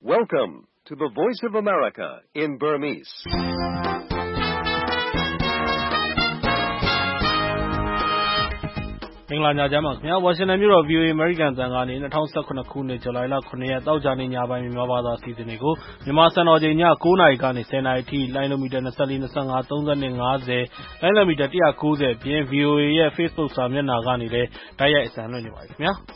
Welcome to the Voice of America in Burmese. ။မင်္ဂလာညချမ်းပါခင်ဗျာ။ ဝါရှင်တန်မြို့တော် VOA American အသံကနေ2019ခုနှစ်ဇူလိုင်လ9ရက်သောကြာနေ့ညပိုင်းမြန်မာဘာသာအစီအစဉ်တွေကိုမြန်မာစံတော်ချိန်ည9:00နာရီကနေ10:00နာရီအထိလိုင်းလိုမီတာ24 25 32 50လိုင်းလိုမီတာ190ပြင် VOA ရဲ့ Facebook စာမျက်နှာကနေလည်းတိုက်ရိုက်အသံလွှင့်နေပါတယ်ခင်ဗျာ။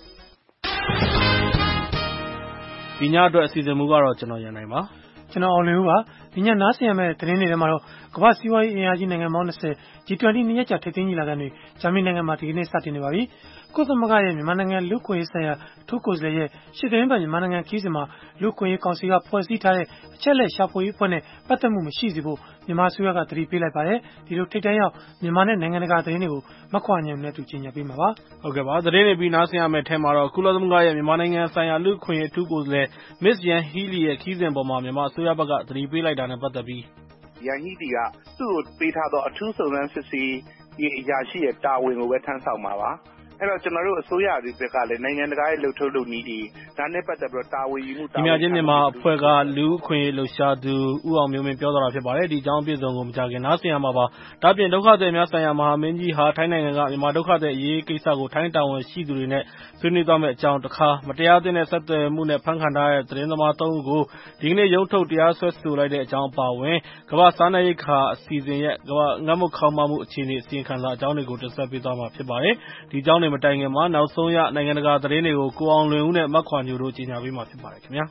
ဒီညအတွက်အစီအစဉ်မူကတော့ကျွန်တော်ရန်နိုင်ပါကျွန်တော်အောင်လင်းဦးပါဒီညနားဆင်ရမယ့်သတင်းတွေထဲမှာတော့ကမ္ဘာစီးပွားရေးအင်အားကြီးနိုင်ငံပေါင်း20 G20 နှစ်ရက်ကြာထိပ်သီးညီလာခံတွေဂျာမနီနိုင်ငံမှာဒီကနေ့စတင်နေပါပြီကုသမဂ္ဂရဲ့မြန်မာနိုင်ငံလူ့ခွင့်ရေးဆိုင်ရာအထူးကိုယ်စားလှယ်ရဲ့ရှစ်သတင်းပတ်မြန်မာနိုင်ငံခီးစဉ်မှာလူ့ခွင့်ရေးကောင်စီကဖွဲ့စည်းထားတဲ့အချက်လက်ရှာဖွေရေးအဖွဲ့နဲ့ပတ်သက်မှုမရှိစေဖို့မြန်မာအစိုးရကသတိပေးလိုက်ပါတယ်ဒီလိုထိပ်တန်းရောက်မြန်မာနဲ့နိုင်ငံတကာသတင်းတွေကိုမခွာညံနဲ့တူကြီးညာပေးမှာပါဟုတ်ကဲ့ပါသတင်းတွေပြီးနားဆင်ရမယ့်ထဲမှာတော့ကုလသမဂ္ဂရဲ့မြန်မာနိုင်ငံဆိုင်ရာလူ့ခွင့်ရေးအထူးကိုယ်စားလှယ် Ms. Yanghee Lee ရဲ့ခီးစဉ်ပေါ်မှာမြန်မာအစိုးရဘက်ကသတိပေးလိုက်တာနဲ့ပတ်သက်ပြီး Yanghee Lee ကသူ့ကိုပေးထားသောအထူးစုံစမ်းစစ်ဆေးရေးအရာရှိရဲ့တာဝန်ကိုပဲထမ်းဆောင်မှာပါအဲ့တော့ကျွန်တော်တို့အစိုးရတွေဘက်ကလည်းနိုင်ငံတကာရဲ့လှုပ်ထုတ်လုပ်နည်းတွေဒါနဲ့ပတ်သက်ပြီးတော့တာဝန်ယူမှုတာဝန်ယူချင်းမြန်မာအဖွဲ့ကလူ့အခွင့်အရေးလှုပ်ရှားသူဦးအောင်မျိုးမင်းပြောသွားတာဖြစ်ပါတယ်ဒီအကြောင်းအပြည့်အစုံကိုမကြခင်နားဆင်ရမှာပါဒါပြင်ဒုက္ခသည်များဆိုင်ရာမဟာမင်းကြီးဟာထိုင်းနိုင်ငံကမြန်မာဒုက္ခသည်အရေးကိစ္စကိုထိုင်းတာဝန်ရှိသူတွေနဲ့ဆွေးနွေးသွားမယ့်အကြောင်းတခါမတရားသင်းနဲ့ဆက်သွယ်မှုနဲ့ဖမ်းခံထားတဲ့သတင်းသမား3ဦးကိုဒီကနေ့ရုံးထုတ်တရားစွဲဆိုလိုက်တဲ့အကြောင်းပါဝင်ကမ္ဘာစားနပ်ရိက္ခာအစီအစဉ်ရဲ့ကမ္ဘာငတ်မွတ်ခေါင်းပါမှုအခြေအနေအစီရင်ခံစာအကြောင်းတွေကိုတင်ဆက်ပေးသွားမှာဖြစ်ပါတယ်ဒီအကြောင်းတွေမတိုင်ခင်မှာနောက်ဆုံးရနိုင်ငံတကာသတင်းတွေကိုကိုအောင်လွင်ဦးနဲ့မတ်ခွာညိုတို့ကြီးညာပေးမှာဖြစ်ပါတယ်ခင်ဗျာ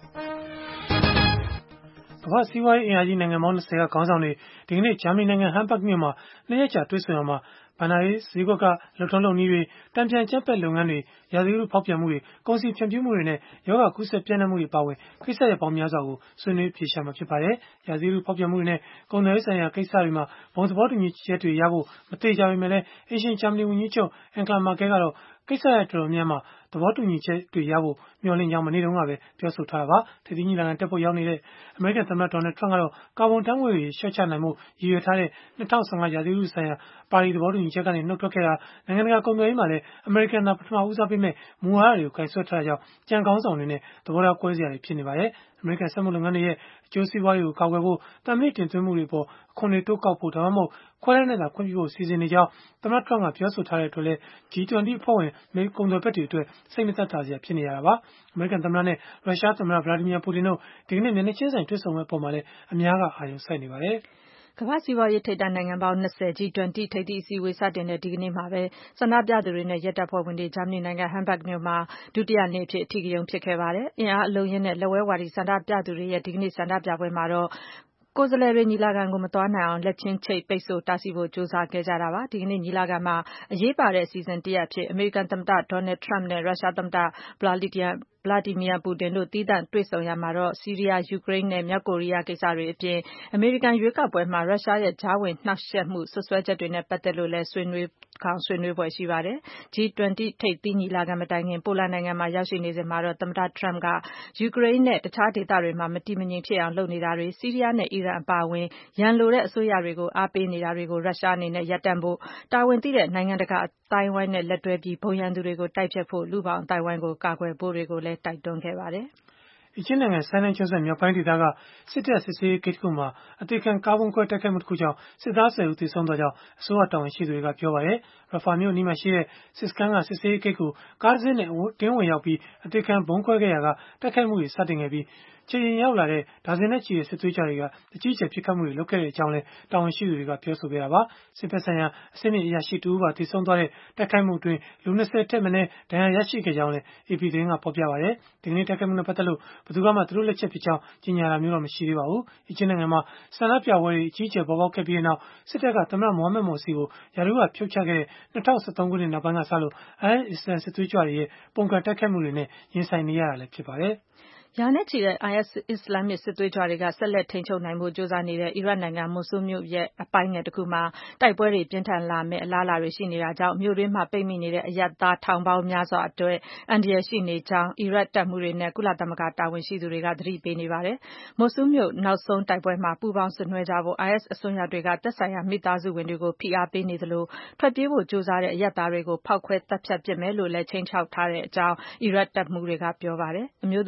ကမ္ဘာစီးပွားရေးအင်အားကြီးနိုင်ငံပေါင်း20ကခေါင်းဆောင်တွေဒီကနေ့ဂျာမနီနိုင်ငံဟမ်ဘတ်မြို့မှာနှစ်ရက်ကြာတွေ့ဆုံရမှာဘဏ္ဍာရေးဈေးကွက်ကလှုပ်ထုံးလုပ်နည်းတွေတံပြန်ကျပ်ပက်လုပ်ငန်းတွေရာသီဥတုဖောက်ပြန်မှုတွေကုန်စည်ဖြန့်ဖြူးမှုတွေနဲ့ယောဂကုသပြန့်နှံ့မှုတွေပါဝင်ကိစ္စရပ်ပေါင်းများစွာကိုဆွေးနွေးဖြေရှာမှာဖြစ်ပါတယ်ရာသီဥတုဖောက်ပြန်မှုတွေနဲ့ကုန်သွယ်ရေးဆိုင်ရာကိစ္စတွေမှာဘုံသဘောတူညီချက်တွေရဖို့မသေးကြပေမဲ့လည်းအင်ရှင်ဂျာမနီဝန်ကြီးချုပ်အန်ကလာမာကဲကတော့ကိစ္စရပ်တော်တော်များများသဘောတူညီချက်တွေရဖို့မျှော်လင့်ကြောင်းမနေ့တုန်းကပဲပြောဆိုထားတာပါထိပ်သီးညီလာခံတက်ဖို့ရောက်နေတဲ့အမေရိကန်သမ္မတဒေါ်နယ်ထရန့်ကတော့ကာဗွန်ဓာတ်ငွေ့တွေလျှော့ချနိုင်မှုရည်ရွယ်ထားတဲ့2015ရာသီဥတုဆိုင်ရာပါရီသဘောတူညီချက်ကနေနှုတ်ထွက်ခဲ့တာနိုင်ငံတကာကုန်သွယ်ရေးမှာလည်းအမေရိကန်သာပထမဦးစားပေးမဲ့မူဝါဒတွေကိုကင်ဆယ်ထားတဲ့ကြောင့်ကြံကောင်းဆောင်တွေနဲ့သဘောထားကွဲစရာတွေဖြစ်နေပါတယ်အမေရိကန်စက်မှုလုပ်ငန်းတွေရဲ့အကျိုးစီးပွားရေးကိုကာကွယ်ဖို့တန်မြင့်တင်သွင်းမှုတွေပေါ်အခွန်တွေတိုးကောက်ဖို့ဒါမှမဟုတ်ခွဲတမ်းနဲ့သာခွင့်ပြုဖို့စီစဉ်နေကြောင်းသမ္မတထရန့်ကပြောဆိုထားတဲ့အတွက်လည်း G20 အဖွဲ့ဝင်ကုန်သွယ်ဘက်တွေအတွက်စိတ်မသက်သာစရာဖြစ်နေရတာပါအမေရိကန်သမ္မတနဲ့ရုရှားသမ္မတဗလာဒီမီယာပူတင်တို့ဒီကနေ့မျက်နှာချင်းဆိုင်တွေ့ဆုံမဲ့ပုံမှာလည်းအများကအာရုံစိုက်နေပါတယ်ကမ္ဘာစီးပွားရေးထိပ်တန်းနိုင်ငံပေါင်း20 G20 ထိပ်သီးအစည်းအဝေးစတင်တဲ့ဒီကနေ့မှာပဲဆန္ဒပြသူတွေနဲ့ရဲတပ်ဖွဲ့ဝင်တွေဂျာမနီနိုင်ငံဟမ်ဘတ်မြို့မှာဒုတိယနေ့အဖြစ်အထီးကရုဏ်းဖြစ်ခဲ့ပါတယ်။အင်အားအလုံးရင်းနဲ့လက်ဝဲဝါဒီဆန္ဒပြသူတွေရဲ့ဒီကနေ့ဆန္ဒပြပွဲမှာတော့ကိုယ်စားလှယ်တွေညီလာခံကိုမသွားနိုင်အောင်လက်ချင်းချိတ်ပိတ်ဆို့တားဆီးဖို့ကြိုးစားခဲ့ကြတာပါဒီကနေ့ညီလာခံမှာအရေးပါတဲ့အစီအစဉ်တစ်ရပ်အဖြစ်အမေရိကန်သမ္မတဒေါ်နယ်ထရန့်နဲ့ရုရှားသမ္မတဗလာဒီမီယာပူတင်တို့သီးသန့်တွေ့ဆုံရမှာတော့ဆီးရီးယားယူကရိန်းနဲ့မြောက်ကိုရီးယားကိစ္စတွေအပြင်အမေရိကန်ရွေးကောက်ပွဲမှာရုရှားရဲ့ကြားဝင်နှောက်ယှက်မှုစွပ်စွဲချက်တွေနဲ့ပတ်သက်လို့လည်းဆွေးနွေးဖွယ်ရှိပါတယ်။ G20 ထိပ်သီးညီလာခံမတိုင်ခင်ပိုလန်နိုင်ငံမှာရောက်ရှိနေစဉ်မှာတော့သမ္မတထရန့်ကယူကရိန်းနဲ့တခြားဒေသတွေမှာမတည်မငြိမ်ဖြစ်အောင်လုပ်နေတာတွေဆီးရီးယားနဲ့အီရန်အပါအဝင်ရန်လိုတဲ့အစိုးရတွေကိုအားပေးနေတာတွေကိုရုရှားအနေနဲ့ရပ်တန့်ဖို့တာဝန်သိတဲ့နိုင်ငံတကာအသိုင်းအဝိုင်းနဲ့လက်တွဲပြီးဘုံရန်သူတွေကိုတိုက်ဖျက်ဖို့လူ့ဘောင်အသိုင်းအဝိုင်းကိုကာကွယ်ဖို့တွေကိုလည်းတိုက်တွန်းခဲ့ပါတယ်။အီဂျစ်နိုင်ငံဆိုင်းနိုင်းကျွန်းဆွယ်မြောက်ပိုင်းဒေသကစစ်တပ်စစ်ဆေးရေးဂိတ်တစ်ခုမှာအသေခံကားဗုံးခွဲတိုက်ခိုက်မှုတစ်ခုကြောင့်စစ်သား10ဦးသေဆုံးသွားကြောင်းအစိုးရတာဝန်ရှိသူတွေကပြောပါတယ်။ရာဖာမြို့အနီးမှာရှိတဲ့စစ်စခန်းကစစ်ဆေးရေးဂိတ်ကိုကားတစ်စင်းနဲ့တင်းဝင်ရောက်ပြီးအသေခံဗုံးခွဲခဲ့ရာကတိုက်ခိုက်မှုတွေစတင်ခဲ့ပြီးချိန်ရင်ရောက်လာတဲ့ဒါဇင်နဲ့ချီတဲ့စစ်သွေးကြွတွေကအကြီးအကျယ်ပစ်ခတ်မှုတွေလုပ်ခဲ့တဲ့အကြောင်းလည်းတာဝန်ရှိသူတွေကပြောဆိုခဲ့တာပါစစ်ဘက်ဆိုင်ရာအဆင့်မြင့်အရာရှိတူပါသေဆုံးသွားတဲ့တိုက်ခိုက်မှုအတွင်းလူ20ထက်မနည်းဒဏ်ရာရရှိခဲ့ကြောင်းလည်း AP သတင်းကဖော်ပြပါတယ်ဒီကနေ့တိုက်ခိုက်မှုနဲ့ပတ်သက်လို့ဘယ်သူမှသူတို့လက်ချက်ဖြစ်ကြောင်းကြေညာတာမျိုးတော့မရှိသေးပါဘူးအီဂျစ်နိုင်ငံမှာဆန္ဒပြပွဲတွေအကြီးအကျယ်ပေါ်ပေါက်ခဲ့ပြီးနောက်စစ်တပ်ကသမ္မတမိုဟာမက်မော်စီကိုရာထူးကဖြုတ်ချခဲ့တဲ့2013ခုနှစ်နောက်ပိုင်းကစလို့IS အစ္စလာမ်စစ်သွေးကြွတွေရဲ့ပုံကတိုက်ခိုက်မှုတွေနဲ့ရင်ဆိုင်နေရတာလည်းဖြစ်ပါတယ်ရာနဲ့ချီတဲ့ IS အစ္စလာမစ်စစ်သွေးကြွတွေကဆက်လက်ထိန်းချုပ်နိုင်ဖို့ကြိုးစားနေတဲ့အီရတ်နိုင်ငံမိုဆူးမြို့ရဲ့အပိုင်းငယ်တစ်ခုမှာတိုက်ပွဲတွေပြင်းထန်လာမယ့်အလားအလာတွေရှိနေတာကြောင့်မြို့တွင်းမှာပိတ်မိနေတဲ့အရပ်သားထောင်ပေါင်းများစွာအတွက်အန္တရာယ်ရှိနေကြောင်းအီရတ်တပ်မှူးတွေနဲ့ကုလသမဂ္ဂတာဝန်ရှိသူတွေကသတိပေးနေပါတယ်။မိုဆူးမြို့နောက်ဆုံးတိုက်ပွဲမှာပူးပေါင်းဆင်နွှဲကြဖို့ IS အစွန်းရောက်တွေကသက်ဆိုင်ရာမိသားစုဝင်တွေကိုဖိအားပေးနေသလိုထွက်ပြေးဖို့ကြိုးစားတဲ့အရပ်သားတွေကိုဖောက်ခွဲသတ်ဖြတ်ပစ်မယ်လို့လည်းခြိမ်းခြောက်ထားတဲ့အကြောင်းအီရတ်တပ်မှူးတွေကပြောပါတယ်။အမျိုးသမီးတွေဟာလ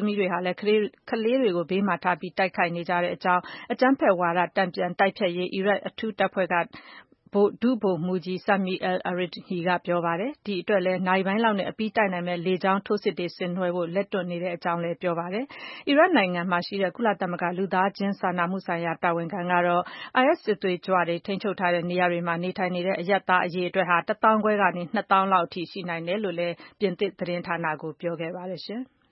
လည်းကလေးတွေကိုဘေးမှာထားပြီးတိုက်ခိုက်နေကြတဲ့အကြောင်းအကြမ်းဖက်ဝါဒတန်ပြန်တိုက်ဖျက်ရေးအီရတ်အထူးတပ်ဖွဲ့ကဒုဗိုလ်မှူးကြီး Sami al-Arihi ကပြောပါတယ်။ဒီအတွက်လည်းနာရီပိုင်းလောက်နဲ့အပြီးတိုက်နိုင်မယ့်လေကြောင်းထိုးစစ်တွေဆင်နွှဲဖို့လက်တွန့်နေတဲ့အကြောင်းလည်းပြောပါတယ်။အီရတ်နိုင်ငံမှာရှိတဲ့ကုလသမဂ္ဂလူသားချင်းစာနာမှုဆိုင်ရာတာဝန်ခံကတော့ IS စစ်သွေးကြွတွေထိန်းချုပ်ထားတဲ့နေရာတွေမှာနေထိုင်နေတဲ့အရပ်သားအရေအတွက်ဟာ1,500ကနေ 2,000 လောက်အထိရှိနိုင်တယ်လို့လည်းပြင်သစ်သတင်းဌာနကိုပြောခဲ့ပါတယ်ရှင်။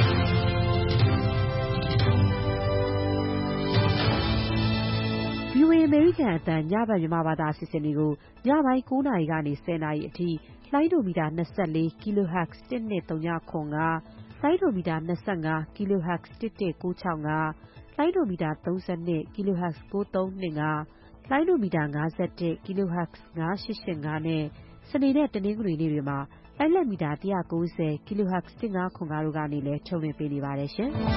VOA အမေရိကန်အသံညဘက်မြန်မာဘာသာအစီအစဉ်တွေကိုညပိုင်း9 နာရီကနေ 10 နာရီအထိလှိုင်းဒိုမီတာ24 kHz 12395လှိုင်းဒိုမီတာ25 kHz 11965လှိုင်းဒိုမီတာ32 kHz 9325လှိုင်းဒိုမီတာ51 kHz 9885နဲ့စနေနဲ့တနင်္ဂနွေနေ့တွေမှာလိုင်းလက်မီတာ190 kHz 1505တို့ကနေလည်းထုတ်လွှင့်ပေးနေပါတယ်ရှင်။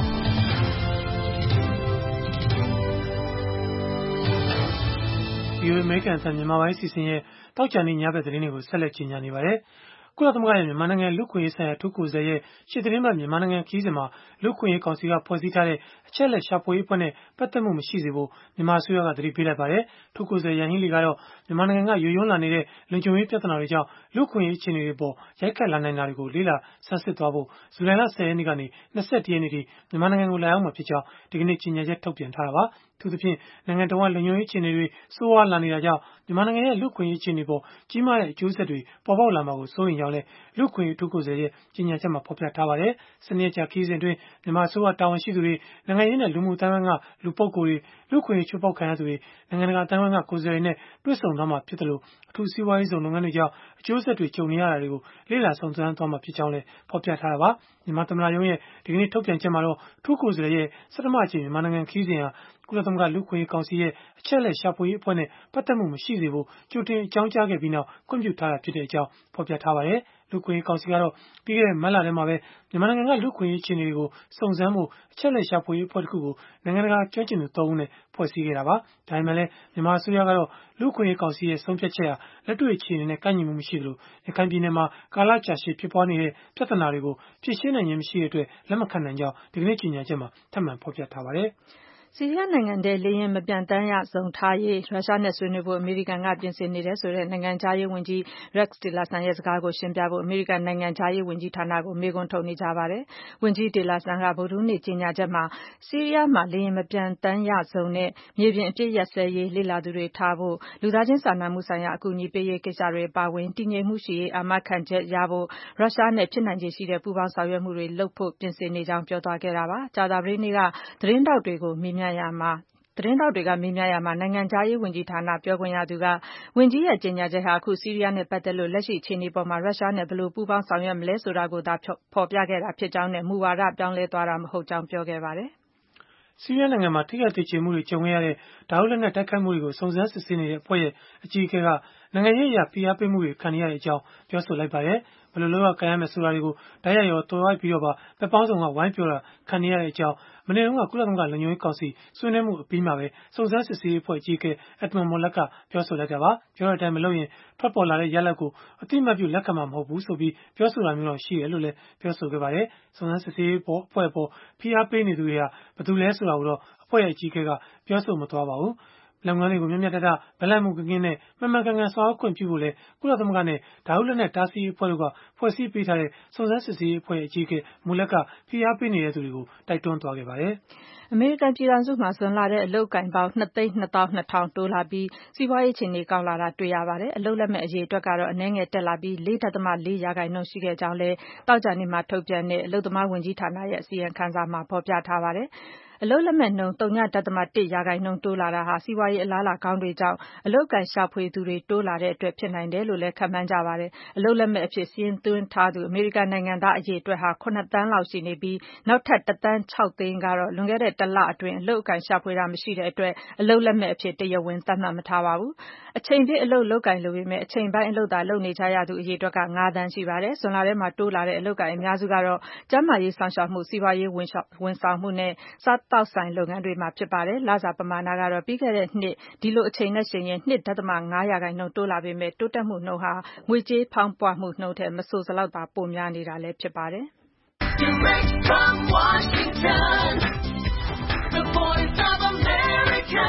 VOA အမေရိကန်အသံမြန်မာပိုင်းအစီအစဉ်ရဲ့တောက်ချန်နေ့ညဘက်သတင်းတွေကိုဆက်လက်ကြီးညာနေပါတယ်။ကုလသမဂ္ဂရဲ့မြန်မာနိုင်ငံလူ့ခွင့်ရေးဆိုင်ရာအထူးကိုယ်စားလှယ်ရဲ့ရှေ့သတင်းပတ်မြန်မာနိုင်ငံခရီးစဉ်မှာလူ့ခွင့်ရေးကောင်စီကဖွဲ့စည်းထားတဲ့အချက်လက်ရှာဖွေရေးအဖွဲ့နဲ့ပတ်သက်မှုမရှိစေဖို့မြန်မာအစိုးရကသတိပေးလိုက်ပါတယ်။ထူးကိုယ်စားလှယ်ယန်ဟီးလီကတော့မြန်မာနိုင်ငံကယိုယွင်းလာနေတဲ့လုံခြုံရေးပြဿနာတွေကြောင့်လူ့ခွင့်ရေးအခြေအနေတွေပေါ်ရိုက်ခတ်လာနိုင်တာတွေကိုလေ့လာဆန်းစစ်သွားဖို့ဇူလိုင်လ 10 ရက်နေ့ကနေ 21 ရက်နေ့ထိမြန်မာနိုင်ငံကိုလာရောက်မှာဖြစ်ကြောင်းဒီကနေ့ကြေညာချက်ထုတ်ပြန်ထားတာပါ။အထူးသဖြင့်နိုင်ငံတော်ကလုံခြုံရေးအခြေအနေတွေဆိုးဝါးလာနေတာကြောင့်မြန်မာနိုင်ငံရဲ့လူ့ခွင့်ရေးအခြေအနေပေါ်ကြီးမားတဲ့အကျိုးဆက်တွေပေါ်ပေါက်လာမှာကိုစိုးရိမ်ကြောင်းလည်းလူ့ခွင့်ရေးအထူးကိုယ်စားလှယ်ရဲ့ကြေညာချက်မှာဖော်ပြထားပါတယ်။စနေနေ့ကြာခရီးစဉ်အတွင်းမြန်မာအစိုးရတာဝန်ရှိသူတွေနိုင်ငံရေးနဲ့လူမှုအသိုင်းအဝိုင်းကလူပုဂ္ဂိုလ်တွေလူ့ခွင့်ရေးချိုးဖောက်ခံရသူတွေနိုင်ငံတကာအသိုင်းအဝိုင်းကကိုယ်စားလှယ်တွေနဲ့တွေ့ဆုံသွားမှာဖြစ်တယ်လို့အထူးစီးပွားရေးဆောင်လုပ်ငန်းတွေကြောင့်အကျိုးဆက်တွေကြုံနေရတာတွေကိုလေ့လာစုံစမ်းသွားမှာဖြစ်ကြောင်းလည်းဖော်ပြထားတာပါ။မြန်မာသမ္မတရုံးရဲ့ဒီကနေ့ထုတ်ပြန်ချက်မှာတော့အထူးကိုယ်စားလှယ်ရဲ့စက်တမအကြိမ်မြန်မာနိုင်ငံခရီးစဉ်ဟာကုလသမဂ္ဂလူ့ခွင့်ရေးကောင်စီရဲ့အချက်လက်ရှာဖွေရေးအဖွဲ့နဲ့ပတ်သက်မှုမရှိစေဖို့ကြိုတင်အကြောင်းကြားခဲ့ပြီးနောက်ခွင့်ပြုထားတာဖြစ်တဲ့အကြောင်းဖော်ပြထားပါတယ်။လူ့ခွင့်ရေးကောင်စီကတော့ပြီးခဲ့တဲ့မတ်လထဲမှာပဲမြန်မာနိုင်ငံကလူ့ခွင့်ရေးအခြေအနေတွေကိုစုံစမ်းဖို့အချက်လက်ရှာဖွေရေးအဖွဲ့တစ်ခုကိုနိုင်ငံတကာကျွမ်းကျင်သူ 3 ဦးနဲ့ဖွဲ့စည်းခဲ့တာပါ။ဒါပေမဲ့လည်းမြန်မာအစိုးရကတော့လူ့ခွင့်ရေးကောင်စီရဲ့ဆုံးဖြတ်ချက်ဟာလက်တွေ့အခြေအနေနဲ့ကိုက်ညီမှုမရှိသလိုရခိုင်ပြည်နယ်မှာကာလကြာရှည်ဖြစ်ပွားနေတဲ့ပြဿနာတွေကိုဖြေရှင်းနိုင်ခြင်းမရှိတဲ့အတွက်လက်မခံနိုင်ကြောင်းဒီကနေ့ကြေညာချက်မှာထပ်မံဖော်ပြထားပါတယ်။ဆီးရီးယားနိုင်ငံထဲလေယာဉ်မပျံသန်းရဇုံထားရေးရုရှားနဲ့ဆွေးနွေးဖို့အမေရိကန်ကပြင်ဆင်နေတယ်ဆိုတဲ့နိုင်ငံခြားရေးဝန်ကြီး Rex Tillerson ရဲ့စကားကိုရှင်းပြဖို့အမေရိကန်နိုင်ငံခြားရေးဝန်ကြီးဌာနကိုမေးခွန်းထုတ်နေကြပါတယ်။ဝန်ကြီး Tillerson ကဗုဒ္ဓဟူးနေ့ကြေညာချက်မှာဆီးရီးယားမှာလေယာဉ်မပျံသန်းရဇုံနဲ့မြေပြင်အပစ်ရပ်စဲရေးလေ့လာသူတွေထားဖို့လူသားချင်းစာနာမှုဆိုင်ရာအကူအညီပေးရေးကိစ္စတွေအပါအဝင်တည်ငြိမ်မှုရှိရေးအာမခံချက်ရဖို့ရုရှားနဲ့ဖြစ်နိုင်ခြေရှိတဲ့ပူးပေါင်းဆောင်ရွက်မှုတွေလုပ်ဖို့ပြင်ဆင်နေကြောင်းပြောသွားခဲ့တာပါ။ကြာသပတေးနေ့ကသတင်းထောက်တွေကမေးမြန်းရာမှာနိုင်ငံခြားရေးဝန်ကြီးဌာနပြောခွင့်ရသူကဝန်ကြီးရဲ့ကြေညာချက်ဟာအခုဆီးရီးယားနဲ့ပတ်သက်လို့လက်ရှိအခြေအနေပေါ်မှာရုရှားနဲ့ဘယ်လိုပူးပေါင်းဆောင်ရွက်မလဲဆိုတာကိုသာဖော်ပြခဲ့တာဖြစ်ကြောင်းနဲ့မူဝါဒပြောင်းလဲသွားတာမဟုတ်ကြောင်းပြောခဲ့ပါတယ်။ဆီးရီးယားနိုင်ငံမှာထိခိုက်သေကျေမှုတွေကြုံခဲ့ရတဲ့ဓာတ်လက်နက်တိုက်ခိုက်မှုတွေကိုစုံစမ်းစစ်ဆေးနေတဲ့အဖွဲ့ရဲ့အကြီးအကဲကနိုင်ငံရေးအရဖိအားပေးမှုတွေခံနေရတဲ့အကြောင်းပြောဆိုလိုက်ပါတယ်။ဘယ်လိုလုပ်ရကိုင်ရမယ်ဆိုတာတွေကိုတိုက်ရိုက်ရောသွယ်ဝိုက်ပြီးတော့ပါဘက်ပေါင်းစုံကဝိုင်းပြောတာခံနေရတဲ့အကြောင်းမနေ့တုန်းကကုလသမဂ္ဂလုံခြုံရေးကောင်စီဆွေးနွေးမှုအပြီးမှာပဲစုံစမ်းစစ်ဆေးရေးအဖွဲ့အကြီးအကဲ Edmund Mullet ကပြောဆိုလိုက်တာပါ။ပြောတဲ့အတိုင်းမလုပ်ရင်ထွက်ပေါ်လာတဲ့ရလဒ်ကိုအတိအမှတ်ပြုလက်ခံမှာမဟုတ်ဘူးဆိုပြီးပြောဆိုတာမျိုးတော့ရှိတယ်လို့လည်းပြောဆိုခဲ့ပါတယ်။စုံစမ်းစစ်ဆေးရေးအဖွဲ့အပေါ်ဖိအားပေးနေသူတွေဟာဘယ်သူလဲဆိုတာကိုတော့အဖွဲ့ရဲ့အကြီးအကဲကပြောဆိုမသွားပါဘူး။လုပ်ငန်းတွေကိုမျှမျှတတဘက်လိုက်မှုကင်းနဲ့မှန်မှန်ကန်ကန်ဆောင်ရွက်ခွင့်ပြုဖို့လဲကုလသမဂ္ဂနဲ့ဓာတ်လက်နက်တားဆီးရေးအဖွဲ့တို့ကဖွဲ့စည်းပေးထားတဲ့စုံစမ်းစစ်ဆေးရေးအဖွဲ့အကြီးအကဲMulletကဖိအားပေးနေတဲ့သူတွေကိုတိုက်တွန်းသွားခဲ့ပါတယ်။အမေရိကန်ပြည်ထောင်စုမှာဇွန်လထဲအလုပ်အကိုင်ပေါင်း 2,220,000 တိုးလာပြီးစီးပွားရေးအခြေအနေကောင်းလာတာတွေ့ရပါတယ်။အလုပ်လက်မဲ့အရေအတွက်ကတော့အနည်းငယ်တက်လာပြီး 4.4% ရှိခဲ့ကြောင်းလည်းသောကြာနေ့မှာထုတ်ပြန်တဲ့အလုပ်သမားဝန်ကြီးဌာနရဲ့အစီရင်ခံစာမှာဖော်ပြထားပါတယ်။အလုပ်လက်မဲ့နှုန်း 0.1% တိုးလာတာဟာစီးပွားရေးအလားအလာကောင်းတွေကြောင့်အလုပ်အကိုင်ရှာဖွေသူတွေတိုးလာတဲ့အတွက်ဖြစ်နိုင်တယ်လို့လည်းခန့်မှန်းကြပါတယ်။အလုပ်လက်မဲ့အဖြစ်စာရင်းသွင်းထားသူအမေရိကန်နိုင်ငံသားအရေအတွက်ဟာ 7 သန်းလောက်ရှိနေပြီးနောက်ထပ် 1.6 သန်းကတော့လွန်ခဲ့တဲ့တလအတွင်းအလုပ်အကိုင်ရှာဖွေတာမရှိတဲ့အတွက်အလုပ်လက်မဲ့အဖြစ်တရားဝင်သတ်မှတ်မထားပါဘူး။အချိန်ပြည့်အလုပ်လုပ်ကိုင်လိုပေမဲ့အချိန်ပိုင်းအလုပ်သာလုပ်နေကြရသူအရေအတွက်က 5 သန်းရှိပါတယ်။ဇွန်လထဲမှာတိုးလာတဲ့အလုပ်အကိုင်အများစုကတော့ကျန်းမာရေးစောင့်ရှောက်မှုစီးပွားရေးဝန်ဆောင်မှုနဲ့စားသောက်ဆိုင်လုပ်ငန်းတွေမှာဖြစ်ပါတယ်။လစာပမာဏကတော့ပြီးခဲ့တဲ့နှစ်ဒီလိုအချိန်နဲ့ယှဉ်ရင် 2.5% တိုးလာပေမဲ့တိုးတက်မှုနှုန်းဟာငွေကြေးဖောင်းပွမှုနှုန်းထက်မဆိုစလောက်သာပိုများနေတာလည်းဖြစ်ပါတယ်။ Direct from Washington, the voice of America,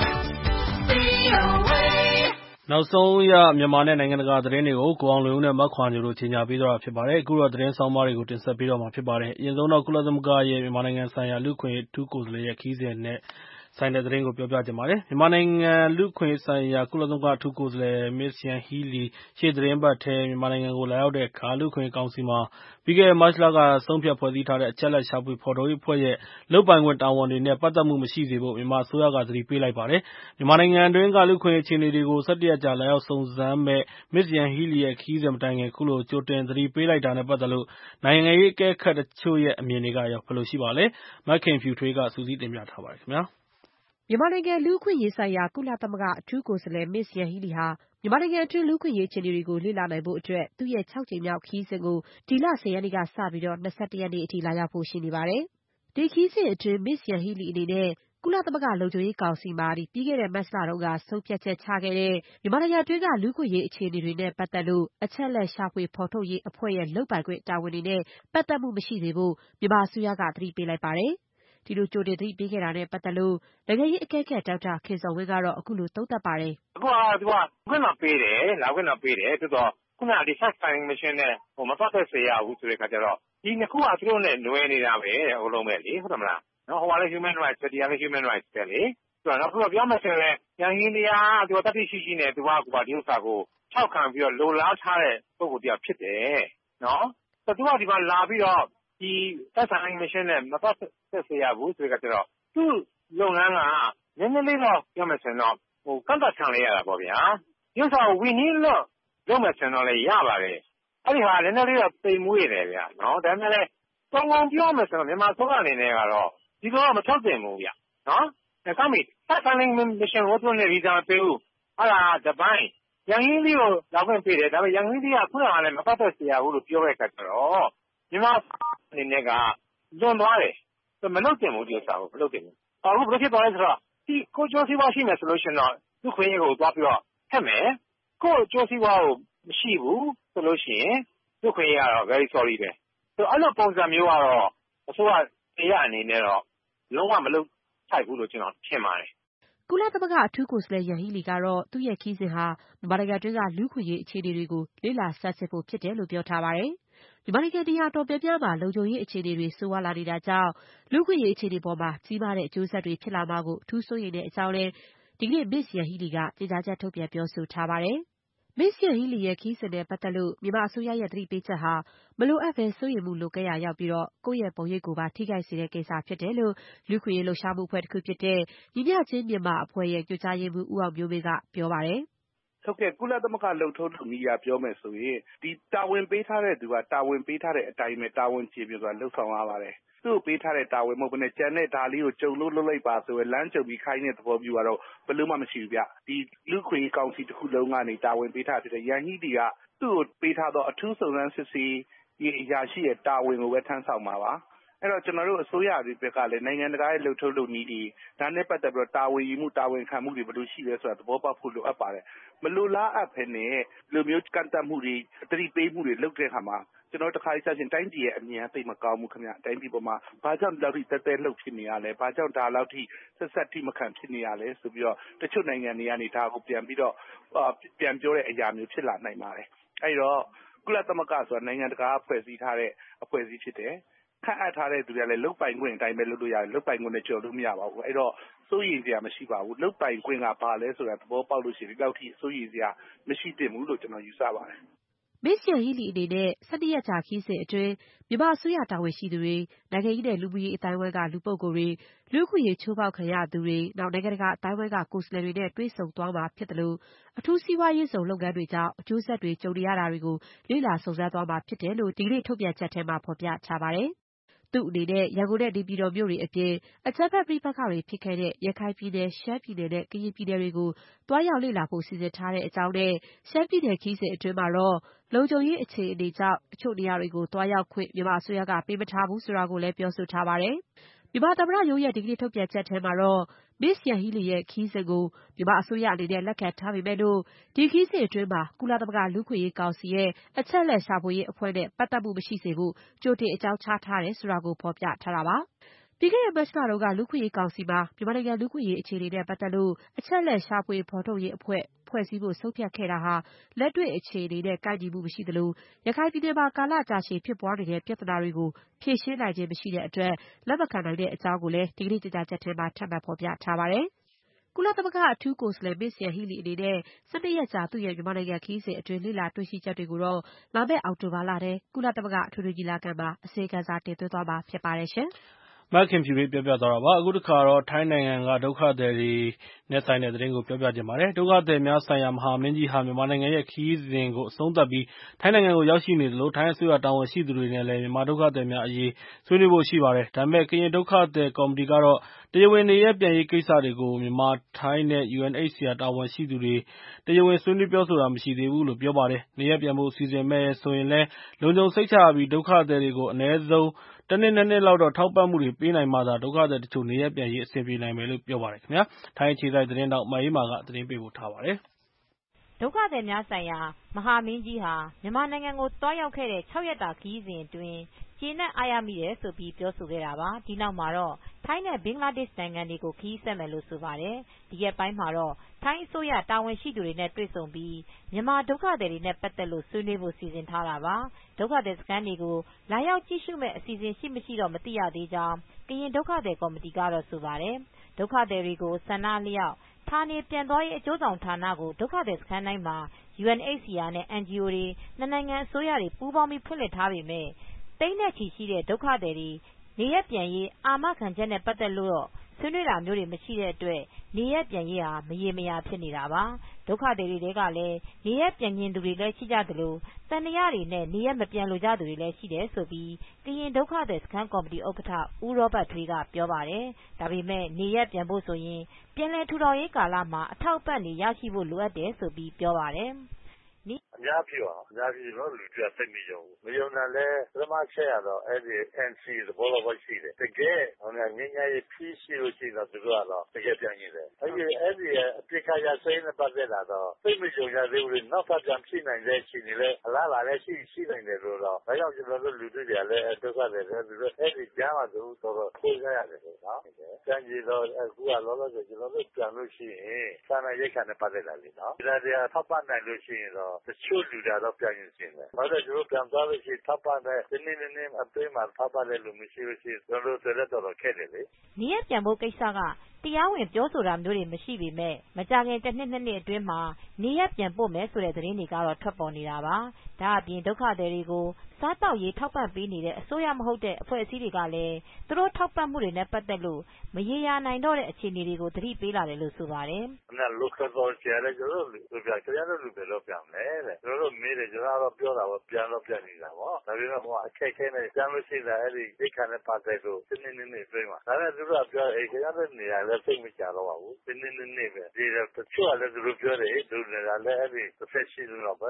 VOA. နောက်ဆုံးရမြန်မာနဲ့နိုင်ငံတကာသတင်းတွေကိုကိုအောင်လွင်ဦးနဲ့မခွာညိုတို့ကြီးညာပေးတော့ဖြစ်ပါတယ်။အခုတော့သတင်းဆောင်မတွေကိုတင်ဆက်ပေးတော့မှာဖြစ်ပါတယ်။အရင်ဆုံးတော့ကုလသမဂ္ဂရဲ့မြန်မာနိုင်ငံဆိုင်ရာလူ့အခွင့်အရေးအထူးကိုယ်စားလှယ်ရဲ့ခရီးစဉ်နဲ့ဆိုင်တဲ့သတင်းကိုပြောပြချင်ပါတယ်။မြန်မာနိုင်ငံလူ့အခွင့်အရေးဆိုင်ရာကုလသမဂ္ဂအထူးကိုယ်စားလှယ် Ms. Yanghee Lee ရှေ့သီတင်းပတ်ထဲမြန်မာနိုင်ငံကိုလာရောက်တဲ့အခါလူ့အခွင့်အရေးကောင်စီမှာပြီးခဲ့တဲ့မတ်လကဆုံးဖြတ်ဖွဲ့စည်းထားတဲ့အချက်အလက်ရှာဖွေဖော်ထုတ်ရေးအဖွဲ့ရဲ့လုပ်ပိုင်ခွင့်တာဝန်တွေနဲ့ပတ်သက်မှုမရှိစေဖို့မြန်မာအစိုးရကသတိပေးလိုက်ပါတယ်။မြန်မာနိုင်ငံအတွင်းကလူ့အခွင့်အရေးအခြေအနေတွေကို17 ရက်ကြာလာရောက်စုံစမ်းမဲ့ Ms. Yanghee Lee ရဲ့ခရီးစဉ်မတိုင်ခင်ခုလိုကြိုတင်သတိပေးလိုက်တာနဲ့ပတ်သက်လို့နိုင်ငံရေးအကဲခတ်တချို့ရဲ့အမြင်တွေကရောဘယ်လိုရှိပါလဲ။မခင်ဖြူထွေးကစူးစီးတင်ပြထားပါတယ်ခင်ဗျာ။မြန်မာနိုင်ငံလူ့အခွင့်အရေးဆိုင်ရာကုလသမဂ္ဂအထူးကိုယ်စားလှယ် Ms. Yanghee Lee ဟာမြန်မာနိုင်ငံအတွင်းလူ့အခွင့်အရေးအခြေအနေတွေကိုလေ့လာနိုင်ဖို့အတွက်သူ့ရဲ့6 ကြိမ်မြောက်ခရီးစဉ်ကိုဒီလ 10 ရက်နေ့ကစပြီး21 ရက်နေ့အထိလာရောက်ဖို့ရှိနေပါတယ်။ဒီခရီးစဉ်အတွင်း Ms. Yanghee Lee အနေနဲ့ကုလသမဂ္ဂလုံခြုံရေးကောင်စီမှာပြီးခဲ့တဲ့မတ်လတုန်းကဆုံးဖြတ်ချက်ချခဲ့တဲ့မြန်မာနိုင်ငံအတွင်းကလူ့အခွင့်အရေးအခြေအနေတွေနဲ့ပတ်သက်လို့အချက်အလက်ရှာဖွေဖော်ထုတ်ရေးအဖွဲ့ရဲ့လုပ်ပိုင်ခွင့်တာဝန်တွေနဲ့ပတ်သက်မှုမရှိစေဖို့မြန်မာအစိုးရကသတိပေးလိုက်ပါတယ်။ဒီလိုကြိုတင်သတိပေးခဲ့တာနဲ့ပတ်သက်လို့နိုင်ငံရေးအကဲခတ်ဒေါက်တာခင်ဇော်ဝင်းကတော့အခုလိုသုံးသပ်ပါတယ်။အခုကသူကခွင့်တော့ပေးတယ်လာခွင့်တော့ပေးတယ်ဆိုတော့ခုနကဒီ fact finding mission နဲ့မပတ်သက်စေရဘူးဆိုတဲ့အခါကျတော့ဒီနှစ်ခုကသူတို့နဲ့လွယ်နေတာပဲအကုန်လုံးပဲလေဟုတ်တယ်မလားနော်ဟိုကလည်း human rights ဒီကလည်း human rights ပဲလေဆိုတော့သူကပြောမှဆိုရင်ရန်ဟင်းတရားသူကတတိရှိရှိနဲ့သူကဒီဥစ္စာကိုထောက်ခံပြီးတော့လိုလားထားတဲ့ပုဂ္ဂိုလ်တရားဖြစ်တယ်နော်ဆိုတော့သူကဒီမှာလာပြီးတော့ဒီ fact finding mission နဲ့မပတ်သက်စေရဘူးဆိုတဲ့အခါကျတော့သူ့လုပ်ငန်းကနည်းနည်းလေးတော့ပြောမှဆိုရင်တော့ကန့်သတ်ခံလိုက်ရတာပေါ့ဗျာဒီဥစ္စာကို we need လို့လုပ်မှဆိုရင်တော့လည်းရပါတယ်အဲ့ဒီဟာနည်းနည်းလေးတော့သိမ်မွေးတယ်ဗျာနော်ဒါပေမဲ့လည်းတောင်းတောင်းပြောမှဆိုတော့မြန်မာစိုးရအနေနဲ့ကတော့ဒီတော့မထုတ်တင်ဘူးဗျာနော်ဒါကမိfact finding mission ကိုသူနဲ့ဗီဇာပေးဘူးအဲ့ဒါတပိုင်းရန်ဟင်းလေးကိုလာခွင့်ပေးတယ်ဒါပေမဲ့ရန်ဟင်းလေးကခုနကလည်းမပတ်သက်စေရဘူးလို့ပြောတဲ့အခါကျတော့မြန်မာအနေနဲ့ကလွန်သွားတယ်မလုပ်တင်ဘူးဒီဥစ္စာကိုမလုပ်တင်ဘူးအခုဘယ်လိုဖြစ်သွားလဲဆိုတော့ဒီကိုကျော်စီးပွားရှိမယ်ဆိုလို့ရှိရင်တော့သူ့ခွင့်ရကိုသွားပြီးတော့ဖက်မယ်ကိုကျော်စီးပွားကိုမရှိဘူးဆိုလို့ရှိရင်သူ့ခွင့်ရကတော့ very sorry ပဲဆိုအဲ့လိုပုံစံမျိုးကတော့အစိုးရတရားအနေနဲ့တော့လုံးဝမလုပ်ထိုက်ဘူးလို့ကျွန်တော်ထင်ပါတယ်ကုလသမဂ္ဂအထူးကိုယ်စားလှယ်ယန်ဟီလီကတော့သူ့ရဲ့ခရီးစဉ်ဟာမြန်မာနိုင်ငံတွင်းကလူ့အခွင့်အရေးအခြေအနေတွေကိုလေ့လာဆန်းစစ်ဖို့ဖြစ်တယ်လို့ပြောထားပါတယ်။မြန်မာနိုင်ငံနေရာတော်တော်များများမှာလုံခြုံရေးအခြေအနေတွေဆိုးဝါးလာနေတာကြောင့်လူ့အခွင့်အရေးအခြေအနေပေါ်မှာကြီးမားတဲ့အကျိုးဆက်တွေဖြစ်လာမှာကိုအထူးစိုးရိမ်တဲ့အကြောင်းလည်းဒီကနေ့ Ms. Yanghee Lee ကကြေညာချက်ထုတ်ပြန်ပြောဆိုထားပါတယ်။ Ms. Yanghee Lee ရဲ့ခရီးစဉ်နဲ့ပတ်သက်လို့မြန်မာအစိုးရရဲ့သတိပေးချက်ဟာမလိုအပ်ဘဲစိုးရိမ်မှုလိုကဲ့ရာရောက်ပြီးကိုယ့်ရဲ့ပုံရိပ်ကိုပါထိခိုက်စေတဲ့ကိစ္စဖြစ်တယ်လို့လူ့အခွင့်အရေးလှုပ်ရှားမှုအဖွဲ့တစ်ခုဖြစ်တဲ့ညီမျှခြင်းမြန်မာအဖွဲ့ရဲ့ညွှန်ကြားရေးမှူးဦးအောင်မျိုးမင်းကပြောပါတယ်။ဟုတ်ကဲ့ကုလသမဂ္ဂလှုပ်ထုံးလုပ်နည်းအရပြောမယ်ဆိုရင်ဒီတာဝန်ပေးထားတဲ့သူကတာဝန်ပေးထားတဲ့အတိုင်းပဲတာဝန်ကျေပြဆိုတာလှုပ်ဆောင်ရပါတယ်။သူ့ကိုပေးထားတဲ့တာဝန်မဟုတ်ဘဲနဲ့ကျန်တဲ့ဒါလေးကိုကြုံလို့လုပ်လိုက်ပါဆိုရယ်လမ်းကြုံပြီးခိုင်းတဲ့သဘောမျိုးကတော့ဘယ်လို့မှမရှိဘူးဗျ။ဒီလူ့ခွင့်ကောင်စီတစ်ခုလုံးကနေတာဝန်ပေးထားတဲ့ရန်ဟီတီကသူ့ကိုပေးထားသောအထူးစုံစမ်းစစ်ဆေးရေးအရာရှိရဲ့တာဝန်ကိုပဲထမ်းဆောင်မှာပါ။အဲ့တော့ကျွန်တော်တို့အစိုးရတွေဘက်ကလည်းနိုင်ငံတကာရဲ့လှုပ်ထုံးလုပ်နည်းတွေဒါနဲ့ပတ်သက်ပြီးတော့တာဝန်ယူမှုတာဝန်ခံမှုတွေဘယ်လိုရှိလဲဆိုတာသဘောပေါက်ဖို့လိုအပ်ပါတယ်။မလိုလားအပ်ဘဲနဲ့လူမျိုးကန့်သတ်မှုတွေသတိပေးမှုတွေလုပ်တဲ့အခါမှာကျွန်တော်တခါဆက်ရှင်တိုင်းပြည်ရဲ့အမြင်အသိမကောင်းဘူးခင်ဗျ။တိုင်းပြည်ပေါ်မှာဘာကြောင့်ဒီလောက်ထိတဲလှုပ်ဖြစ်နေရလဲ။ဘာကြောင့်ဒါလောက်ထိဆက်ထိမခံဖြစ်နေရလဲဆိုပြီးတော့တချို့နိုင်ငံတွေကနေဒါကိုပြန်ပြီးတော့ပြန်ပြောတဲ့အရာမျိုးဖြစ်လာနိုင်ပါတယ်။အဲ့တော့ကုလသမဂ္ဂဆိုတာနိုင်ငံတကာဖွဲ့စည်းထားတဲ့အဖွဲ့အစည်းဖြစ်တယ်။ခန့်အပ်ထားတဲ့သူတွေကလည်းလုတ်ပိုင်ခွင့်အတိုင်းပဲလုပ်လို့ရတယ်လုတ်ပိုင်ခွင့်နဲ့ကြော်လို့မရပါဘူးအဲ့တော့စိုးရိမ်စရာမရှိပါဘူးလုတ်ပိုင်ခွင့်ကဘာလဲဆိုတာသဘောပေါက်လို့ရှိရင်ဒီလောက်ထိစိုးရိမ်စရာမရှိသင့်ဘူးလို့ကျွန်တော်ယူဆပါတယ် Ms. Yanghee Lee အနေနဲ့17 ရက်ကြာခရီးစဉ်အတွင်းမြန်မာအစိုးရတာဝန်ရှိသူတွေနိုင်ငံရေးနဲ့လူမှုရေးအတိုင်းအဝိုင်းကလူပုဂ္ဂိုလ်တွေလူ့အခွင့်အရေးချိုးဖောက်ခံရသူတွေနိုင်ငံတကာအတိုင်းအဝိုင်းကကိုယ်စားလှယ်တွေနဲ့တွေ့ဆုံသွားမှာဖြစ်တယ်လို့အထူးစီးပွားရေးစုံလုပ်ငန်းတွေကြောင့်အကျိုးဆက်တွေကြုံနေရတာတွေကိုလေ့လာစုံစမ်းသွားမှာဖြစ်တယ်လို့ဒီကနေ့ထုတ်ပြန်ချက်ထဲမှာဖော်ပြထားပါတယ်။သူ့အနေနဲ့ရန်ကုန်နဲ့နေပြည်တော်မြို့တွေအပြင်အကြမ်းဖက်ပဋိပက္ခတွေဖြစ်ခဲ့တဲ့ရခိုင်ပြည်နယ်၊ရှမ်းပြည်နယ်နဲ့ကရင်ပြည်နယ်တွေကိုသွားရောက်လေ့လာဖို့စီစဉ်ထားတဲ့အကြောင်းနဲ့ရှမ်းပြည်နယ်ခရီးစဉ်အတွင်းမှာတော့လုံခြုံရေးအခြေအနေကြောင့်တချို့နေရာတွေကိုသွားရောက်ခွင့်မြန်မာအစိုးရကပေးမထားဘူးဆိုတာကိုလည်းပြောဆိုထားပါတယ်။မြန်မာသမ္မတရုံးရဲ့ဒီကနေ့ထုတ်ပြန်ချက်ထဲမှာတော့ Miss Yanghee ရဲ့ခီးစဉ်ကိုမြန်မာအစိုးရအနေနဲ့လက်ခံထားပေမဲ့လို့ဒီခီးစဉ်အတွင်းမှာကုလသမဂ္ဂလူ့အခွင့်အရေးကောင်စီရဲ့အချက်အလက်ရှာဖွေရေးအဖွဲ့နဲ့ပတ်သက်မှုမရှိစေဖို့ကြိုတင်အကြောင်းကြားထားတယ်ဆိုတာကိုဖော်ပြထားတာပါ။ ပြီးခဲ့တဲ့မတ်လတုန်းကလူ့အခွင့်အရေးကောင်စီမှာမြန်မာနိုင်ငံလူ့အခွင့်အရေးအခြေအနေနဲ့ပတ်သက်လို့အချက်အလက်ရှာဖွေဖော်ထုတ်ရေးအဖွဲ့ဖွဲ့စည်းဖို့ဆုံးဖြတ်ခဲ့တာဟာလက်တွေ့အခြေအနေနဲ့ကိုက်ညီမှုမရှိသလိုရခိုင်ပြည်နယ်မှာကာလကြာရှည်ဖြစ်ပွားနေတဲ့ပြဿနာတွေကိုဖြေရှင်းနိုင်ခြင်းမရှိတဲ့အတွက်လက်မခံနိုင်တဲ့အကြောင်းကိုလည်းဒီကနေ့ကြေညာချက်ထဲမှာထပ်မံဖော်ပြထားပါတယ်။ကုလသမဂ္ဂအထူးကိုယ်စားလှယ် Ms. Yanghee Lee အနေနဲ့12 ရက်ကြာသူ့ရဲ့မြန်မာနိုင်ငံခရီးစဉ်အတွင်းလေ့လာတွေ့ရှိချက်တွေကိုတော့လာမယ့်အောက်တိုဘာလထဲကုလသမဂ္ဂအထွေထွေညီလာခံမှာအစီရင်ခံစာတင်သွင်းသွားမှာဖြစ်ပါတယ်ရှင်။မခင်ဖြူပြောပြသွားတာပါအခုတခါတော့ထိုင်းနိုင်ငံကဒုက္ခသည်တွေနဲ့ဆိုင်တဲ့သတင်းကိုပြောပြချင်ပါတယ်ဒုက္ခသည်များဆိုင်ရာမဟာမင်းကြီးဟာမြန်မာနိုင်ငံရဲ့ခရီးစဉ်ကိုအဆုံးသတ်ပြီးထိုင်းနိုင်ငံကိုရောက်ရှိနေသလိုထိုင်းအစိုးရတာဝန်ရှိသူတွေနဲ့လည်းမြန်မာဒုက္ခသည်များအရေးဆွေးနွေးဖို့ရှိပါတယ်ဒါပေမဲ့ကရင်ဒုက္ခသည်ကော်မတီကတော့တရားဝင်နေရပ်ပြန်ရေးကိစ္စတွေကိုမြန်မာထိုင်းနဲ့ UNHCR တာဝန်ရှိသူတွေတရားဝင်ဆွေးနွေးပြောဆိုတာမရှိသေးဘူးလို့ပြောပါတယ်နေရပ်ပြန်ဖို့စီစဉ်မဲ့ဆိုရင်လည်းလုံခြုံစိတ်ချရပြီးဒုက္ခသည်တွေကိုအနည်းဆုံး1 နှစ် 2 နှစ်လောက်တော့ထောက်ပံ့မှုတွေပေးနိုင်မှသာဒုက္ခသည်တချို့နေရပ်ပြန်ရေးအဆင်ပြေနိုင်မယ်လို့ပြောပါတယ်ခင်ဗျာထိုင်းအခြေစိုက်သတင်းတောက်မအေးမာကသတင်းပေးပို့ထားပါတယ်ဒုက္ခသည်များဆိုင်ရာမဟာမင်းကြီးဟာမြန်မာနိုင်ငံကိုတွားရောက်ခဲ့တဲ့6 ရက်တာခရီးစဉ်အတွင်းကျေနပ်အားရမိတယ်ဆိုပြီးပြောဆိုခဲ့တာပါဒီနောက်မှာတော့ထိုင်းနဲ့ဘင်္ဂလားဒေ့ရှ်နိုင်ငံတွေကိုခရီးဆက်မယ်လို့ဆိုပါတယ်ဒီရက်ပိုင်းမှာတော့ထိုင်းအစိုးရတာဝန်ရှိသူတွေနဲ့တွေ့ဆုံပြီးမြန်မာဒုက္ခသည်တွေနဲ့ပတ်သက်လို့ဆွေးနွေးဖို့စီစဉ်ထားတာပါဒုက္ခသည်စခန်းတွေကိုလာရောက်ကြည့်ရှုမဲ့အစီအစဉ်ရှိမရှိတော့မသိရသေးကြောင်းကရင်ဒုက္ခသည်ကော်မတီကတော့ဆိုပါတယ်ဒုက္ခသည်တွေကိုဆန္ဒအလျောက်ဌာနေပြန်သွားရေးအကျိုးဆောင်ဌာနကိုဒုက္ခသည်စခန်းတိုင်းမှာ UNHCR နဲ့ NGO တွေနှစ်နိုင်ငံအစိုးရတွေပူးပေါင်းပြီးဖွင့်လှစ်ထားပေမဲ့သိန်းနဲ့ချီရှိတဲ့ဒုက္ခသည်တွေနေရပ်ပြန်ရေးအာမခံချက်နဲ့ပတ်သက်လို့ဆွေးနွေးတာမျိုးတွေမရှိတဲ့အတွက်နေရပ်ပြန်ရေးဟာမရေမရာဖြစ်နေတာပါဒုက္ခသည်တွေထဲကလည်းနေရပ်ပြန်ကျင်သူတွေလည်းရှိကြသလိုတန်တရားတွေနဲ့နေရပ်မပြန်လိုကြသူတွေလည်းရှိတယ်ဆိုပြီးကရင်ဒုက္ခသည်စခန်းကော်မတီဥက္ကဋ္ဌဦးရောဘတ်ထွေးကပြောပါတယ်ဒါပေမဲ့နေရပ်ပြန်ဖို့ဆိုရင်ပြန်လည်ထူထောင်ရေးကာလမှာအထောက်အပံ့တွေရရှိဖို့လိုအပ်တယ်ဆိုပြီးပြောပါတယ်အများကြီးပါအများကြီးတော့လူပြသိမယုံဘူးမယုံတာလဲပထမချက်ရတော့အဲ့ဒီ NC သဘောတော့ရှိတယ်တကယ်ဟိုငငင်းငယ်ဖြီးရှိလို့ရှိတော့သူတို့ကတော့တကယ်ပြန်နေတယ်အဲ့ဒီအပြစ်ခရစိမ်းနဲ့ပတ်သက်လာတော့သိမယုံရသေးဘူးလေနောက်ထပ်ပြန်ဖြစ်နိုင်တဲ့အခြေအနေလဲအလားလာလဲရှိနိုင်တယ်လို့တော့ဒါကြောင့်ကျွန်တော်တို့လူတွေလည်းဒုက္ခတွေလည်းသူတို့အဲ့ဒီကြားမှာသူတော်တော်ကိုးရရတယ်နော်ကျန်ကြီးတော့အခုကလောလောဆယ်ကျွန်တော်တို့ပြန်လို့ရှိရင်စာနာရိတ်ခါနဲ့ပတ်သက်လာလေနော်ဒါတရားထောက်ပံ့နိုင်လို့ရှိရင်တော့တချို့လူတွေတော့ပြန်ရင်စင်တယ်ဘာလို့ကျွန်တော်ပြန်သွားလို့ရှိထောက်ပံ့တဲ့ဒီနေ့နေ့အပေးမှာထောက်ပံ့တဲ့လူမရှိလို့ရှိကျွန်တော်တို့တော်ခက်တယ်လေနေရပြန်ဖို့ကိစ္စကတရားဝင်ပြောဆိုတာမျိုးတွေမရှိပေမဲ့မကြခင်1 နှစ် 2 နှစ်အတွင်းမှာနေရပြန်ပို့မယ်ဆိုတဲ့သတင်းတွေကတော့ထွက်ပေါ်နေတာပါဒါအပြင်ဒုက္ခသည်တွေကိုစားတောက်ရေးထောက်ပံ့ပေးနေတဲ့အစိုးရမဟုတ်တဲ့အဖွဲ့အစည်းတွေကလည်းသူတို့ထောက်ပံ့မှုတွေနဲ့ပတ်သက်လို့မရေရာနိုင်တော့တဲ့အခြေအနေတွေကိုသတိပေးလာတယ်လို့ဆိုပါတယ်။အဲ့ local volunteer လည်းကျွန်တော်တို့လူပြကျရတဲ့လူတွေတော့ပြန်လဲတဲ့ကျွန်တော်တို့မေးတယ်ကျွန်တော်တော့ပြောတာပေါ့ပြန်နေတာပေါ့ဒါပေမဲ့ဟိုအခက်ခဲနေပြန်လို့ရှိတာအဲ့ဒီဒိတ်ခါနဲ့ပတ်သက်လို့ဒီနေ့နေ့ပြင်မှာဒါနဲ့သူတို့ကပြောအေးကျရတဲ့နေရာလည်းစိတ်မကြတော့ပါဘူးဒီနေ့နေ့ပဲဒီတော့တချို့လည်းသူတို့ပြောတယ်သူတွေကလည်းအဲ့ဒီ professional တော့ပဲ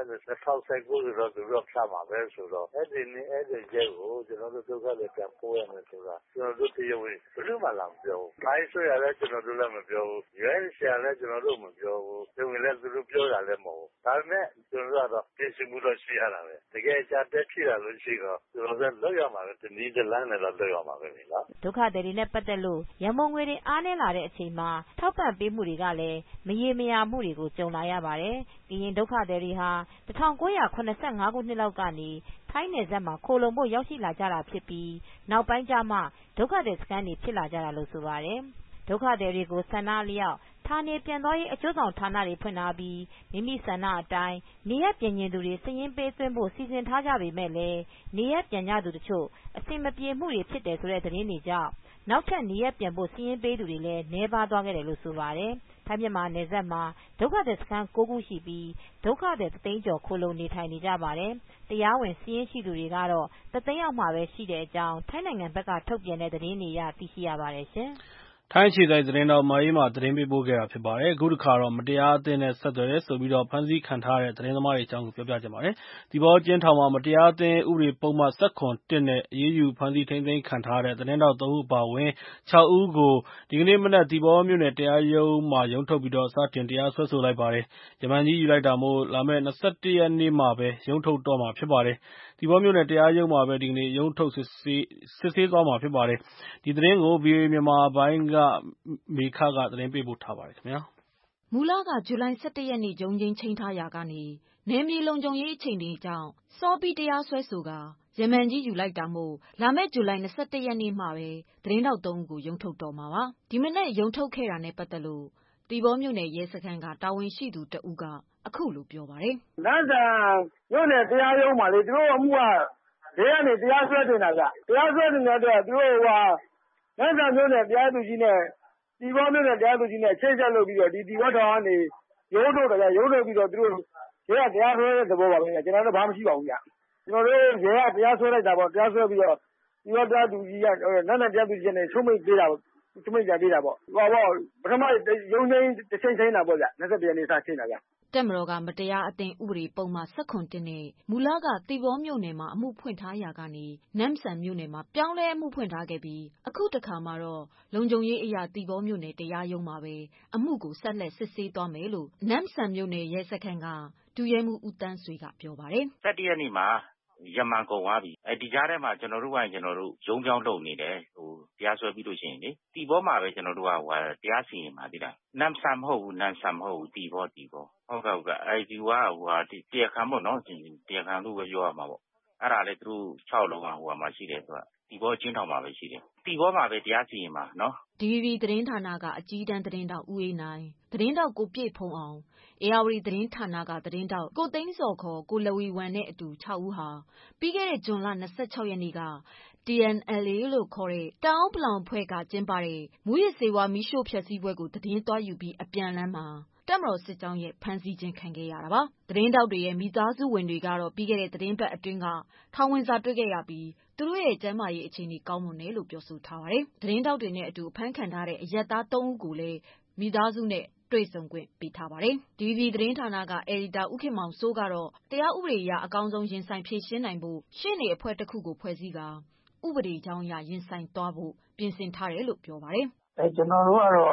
2019တော့သူတို့ဖြတ်မှာပဲဆိုတော့အဲ့ဒီနေ့အဲ့ဒီကျဲကိုကျွန်တော်တို့ဒုက္ခတွေပြန်ပို့ရမယ်ဆိုတာကျွန်တော်တို့တရားဝင်ဘယ်လိုမှလာမပြောဘူးခိုင်းဆိုရလဲကျွန်တော်တို့လည်းမပြောဘူးရဲရှာလည်းကျွန်တော်တို့မပြောဘူးသူလည်းသူတို့ပြောတာလည်းမဟုတ်ဘူးဒါပေမဲ့ကျွန်တော်တို့ကတော့ပြင်ဆင်မှုတော့ရှိရတာပဲတကယ်ကြတဲ့ဖြစ်လာလို့ရှိတော့ကျွန်တော်တို့လောက်ရမှာပဲဒီနေ့လမ်းနဲ့တော့လောက်ရမှာပဲနော်ဒုက္ခတွေနဲ့ပတ်သက်လို့ရမုံငွေတွေအားနည်းလာတဲ့အချိန်မှာထောက်ပံ့ပေးမှုတွေကလည်းမရေမရာမှုတွေကိုကြုံလာရပါတယ်ကရင်ဒုက္ခသည်တွေဟာ1985ခုနှစ်လောက်ကနေထိုင်းနယ်စပ်မှာခိုလုံဖို့ရောက်ရှိလာကြတာဖြစ်ပြီးနောက်ပိုင်းကျမှဒုက္ခသည်စခန်းတွေဖြစ်လာကြတာလို့ဆိုပါတယ်ဒုက္ခသည်တွေကိုဆန္ဒအလျောက်ဌာနေပြန်သွားရေးအကျိုးဆောင်ဌာနတွေဖွင့်ထားပြီးမိမိဆန္ဒအတိုင်းနေရပ်ပြန်ကျင်သူတွေစာရင်းပေးသွင်းဖို့စီစဉ်ထားကြပေမဲ့လည်းနေရပ်ပြန်ကြသူတချို့အဆင်မပြေမှုတွေဖြစ်တယ်ဆိုတဲ့သတင်းတွေကြောင့်နောက်ထပ်နေရပ်ပြန်ဖို့စာရင်းပေးသူတွေလည်းနှဲပါသွားခဲ့တယ်လို့ဆိုပါတယ်ထိုင်းမြန်မာနယ်စပ်မှာဒုက္ခသည်စခန်း9ခုရှိပြီးဒုက္ခသည်3သိန်းကျော်ခိုလုံနေထိုင်နေကြပါတယ်တရားဝင်စာရင်းရှိသူတွေကတော့3သိန်းအောက်မှာပဲရှိတဲ့အကြောင်းထိုင်းနိုင်ငံဘက်ကထုတ်ပြန်တဲ့သတင်းတွေအရသိရှိရပါတယ်ရှင်ထိုင်းအခြေစိုက်သတင်းထောက်မအေးမာသတင်းပေးပို့ခဲ့တာဖြစ်ပါတယ်။အခုတစ်ခါတော့မတရားအသင်းနဲ့ဆက်သွယ်တယ်ဆိုပြီးဖမ်းဆီးခံထားရတဲ့သတင်းသမားတွေအကြောင်းကိုပြောပြချင်ပါတယ်။သီပေါအကျဉ်းထောင်မှာမတရားအသင်းဥပဒေပုဒ်မ 1/7 နဲ့အရေးယူဖမ်းဆီးထိန်းသိမ်းခံထားရတဲ့သတင်းထောက် 3 ဦးအပါအဝင် 6 ဦးကိုဒီကနေ့မနက်သီပေါမြို့နယ်တရားရုံးမှာရုံးထုတ်ပြီးစတင်တရားစွဲဆိုလိုက်ပါတယ်။ရမန်ကြီးယူလိုက်တာမို့လာမယ့် ၂၁ ရက်နေ့မှာပဲရုံးထုတ်တော့မှာဖြစ်ပါတယ်။သီပေါမြို့နယ်တရားရုံးမှာပဲဒီကနေ့ရုံးထုတ်စစ်ဆေးသွားမှာဖြစ်ပါတယ်။ဒီသတင်းကို VOA မြန်မာပိုင်းကမေခကသတင်းပေးပို့ထားပါတယ်မူလကဇူလိုင် 11 ရက်နေ့ရုံးချိန်းချိန်းထားရာကနေနယ်မြေလုံခြုံရေးအခြေအနေကြောင့်စောပြီးတရားစွဲဆိုကာရမန်ကြီးယူလိုက်တာမို့လာမယ့်ဇူလိုင် 21 ရက်နေ့မှာပဲသတင်းထောက် 3 ဦးကိုရုံးထုတ်တော့မှာပါ။ဒီမနေ့ရုံးထုတ်ခဲ့တာနဲ့ပတ်သက်လို့သီပေါမြို့နယ်ရဲစခန်းကတာဝန်ရှိသူတဦးကအခုလိုပြောပါတယ်။နန်းဆန်မြို့နယ်တရားရုံးမှာလေသူတို့အမှုကဘေးကနေတရားစွဲတင်တာကတရားစွဲတင်တဲ့အတွက်သူတို့နန်းဆန်မြို့နယ်တရားသူကြီးနဲ့သီပေါမြို့နယ်တရားသူကြီးနဲ့ချိတ်ဆက်လုပ်ပြီးတော့ဒီသီပေါထောင်ကနေရုံးထုတ်တယ်ရုံးထုတ်ပြီးတော့သူတို့ရဲကတရားစွဲတဲ့သဘောပါပဲကျွန်တော်တို့ဘာမှမရှိပါဘူးကျွန်တော်တို့ရဲကတရားစွဲလိုက်တာပေါ့တရားစွဲပြီးတော့သီပေါတရားသူကြီးကနန်းဆန်တရားသူကြီးနဲ့ချုံးမိတ်ပေးတာပေါ့ချုံးမိတ်ကြပေးတာပေါ့ပထမရုံးချင်းတစ်ချိန်ချိန်တာပေါ့21 ရက်နေ့စချိန်တာတပ်မတော်ကမတရားအသင်းဥပဒေပုဒ်မ 1/7 နဲ့မူလကသီပေါမြို့နယ်မှာအမှုဖွင့်ထားရာကနေနမ်ဆန်မြို့နယ်မှာပြောင်းလဲအမှုဖွင့်ထားခဲ့ပြီးအခုတခါမှာတော့လုံခြုံရေးအရာသီပေါမြို့နယ်တရားရုံးမှာပဲအမှုကိုဆက်လက်စစ်ဆေးသွားမယ်လို့နမ်ဆန်မြို့နယ်ရဲစခန်းကဒုရဲမှူးဦးတန်းဆွေကပြောပါတယ်။17 ရက်နေ့မှာရမန်ကုန်သွားပြီဒီကြားထဲမှာကျွန်တော်တို့ရုံးပြောင်းလုပ်နေတယ်တရားစွဲပြီးလို့ရှိရင်လေတီဘောမှာပဲကျွန်တော်တို့ကတရားစီရင်ပါသေးတာနမ်ဆန်မဟုတ်ဘူးတီဘောဟုတ်ကဲ့ဒီကတရားခံပေါ့နော်တရားခံလို့ပဲပြောရမှာပေါ့အဲ့ဒါလေသူတို့6လုံးကမှာရှိတယ်ဆိုတာတီဘောချင်းထောင်မှာပဲရှိတယ်တီဘောမှာပဲတရားစီရင်ပါနော် DVB သတင်းဌာနကအကြီးတန်းသတင်းတောက်ဦးအေးနိုင်သတင်းတောက်ကိုပြည့်ဖုံအောင်အေယာဝတီသတင်းဌာနကသတင်းတောက်ကိုသိန်းစော်ခေါ်ကိုလဝီဝမ်နဲ့အတူ6ဦးဟာပြီးခဲ့တဲ့ဇွန်လ26 ရက်နေ့က TNLA လို့ခေါ်တဲ့တောင်ပလောင်ဖွဲ့ကကျင်းပတဲ့မူရစ်ဆေးဝါးမီးရှို့ဖျက်ဆီးပွဲကိုသတင်းသွားယူပြီးအပြန်လမ်းမှာတပ်မတော်စစ်ကြောင်းရဲ့ဖမ်းဆီးခြင်းခံခဲ့ရတာပါသတင်းတောက်တွေရဲ့မိသားစုဝင်တွေကတော့ပြီးခဲ့တဲ့သတင်းပတ်အတွင်းကထောင်ဝင်စာတွေ့ခဲ့ရပြီးသူတို့ရဲ့ကျန်းမာရေးအခြေအနေကောင်းမွန်တယ်လို့ပြောဆိုထားပါတယ်သတင်းတောက်တွေနဲ့အတူဖမ်းခံထားတဲ့အရက်သား 3 ဦးကိုလည်းမိသားစုနဲ့တွေ့ဆုံခွင့်ပေးထားပါတယ်။ DVB သတင်းဌာနကအယ်ဒီတာဦးခင်မောင်စိုးကတော့တရားဥပဒေအရအကောင်းဆုံးရင်ဆိုင်ဖြေရှင်းနိုင်ဖို့ရှေ့နေအဖွဲ့တစ်ခုကိုဖွဲ့စည်းကာဥပဒေကြောင်းအရရင်ဆိုင်သွားဖို့ပြင်ဆင်ထားတယ်လို့ပြောပါတယ်။ကျွန်တော်တို့ကတော့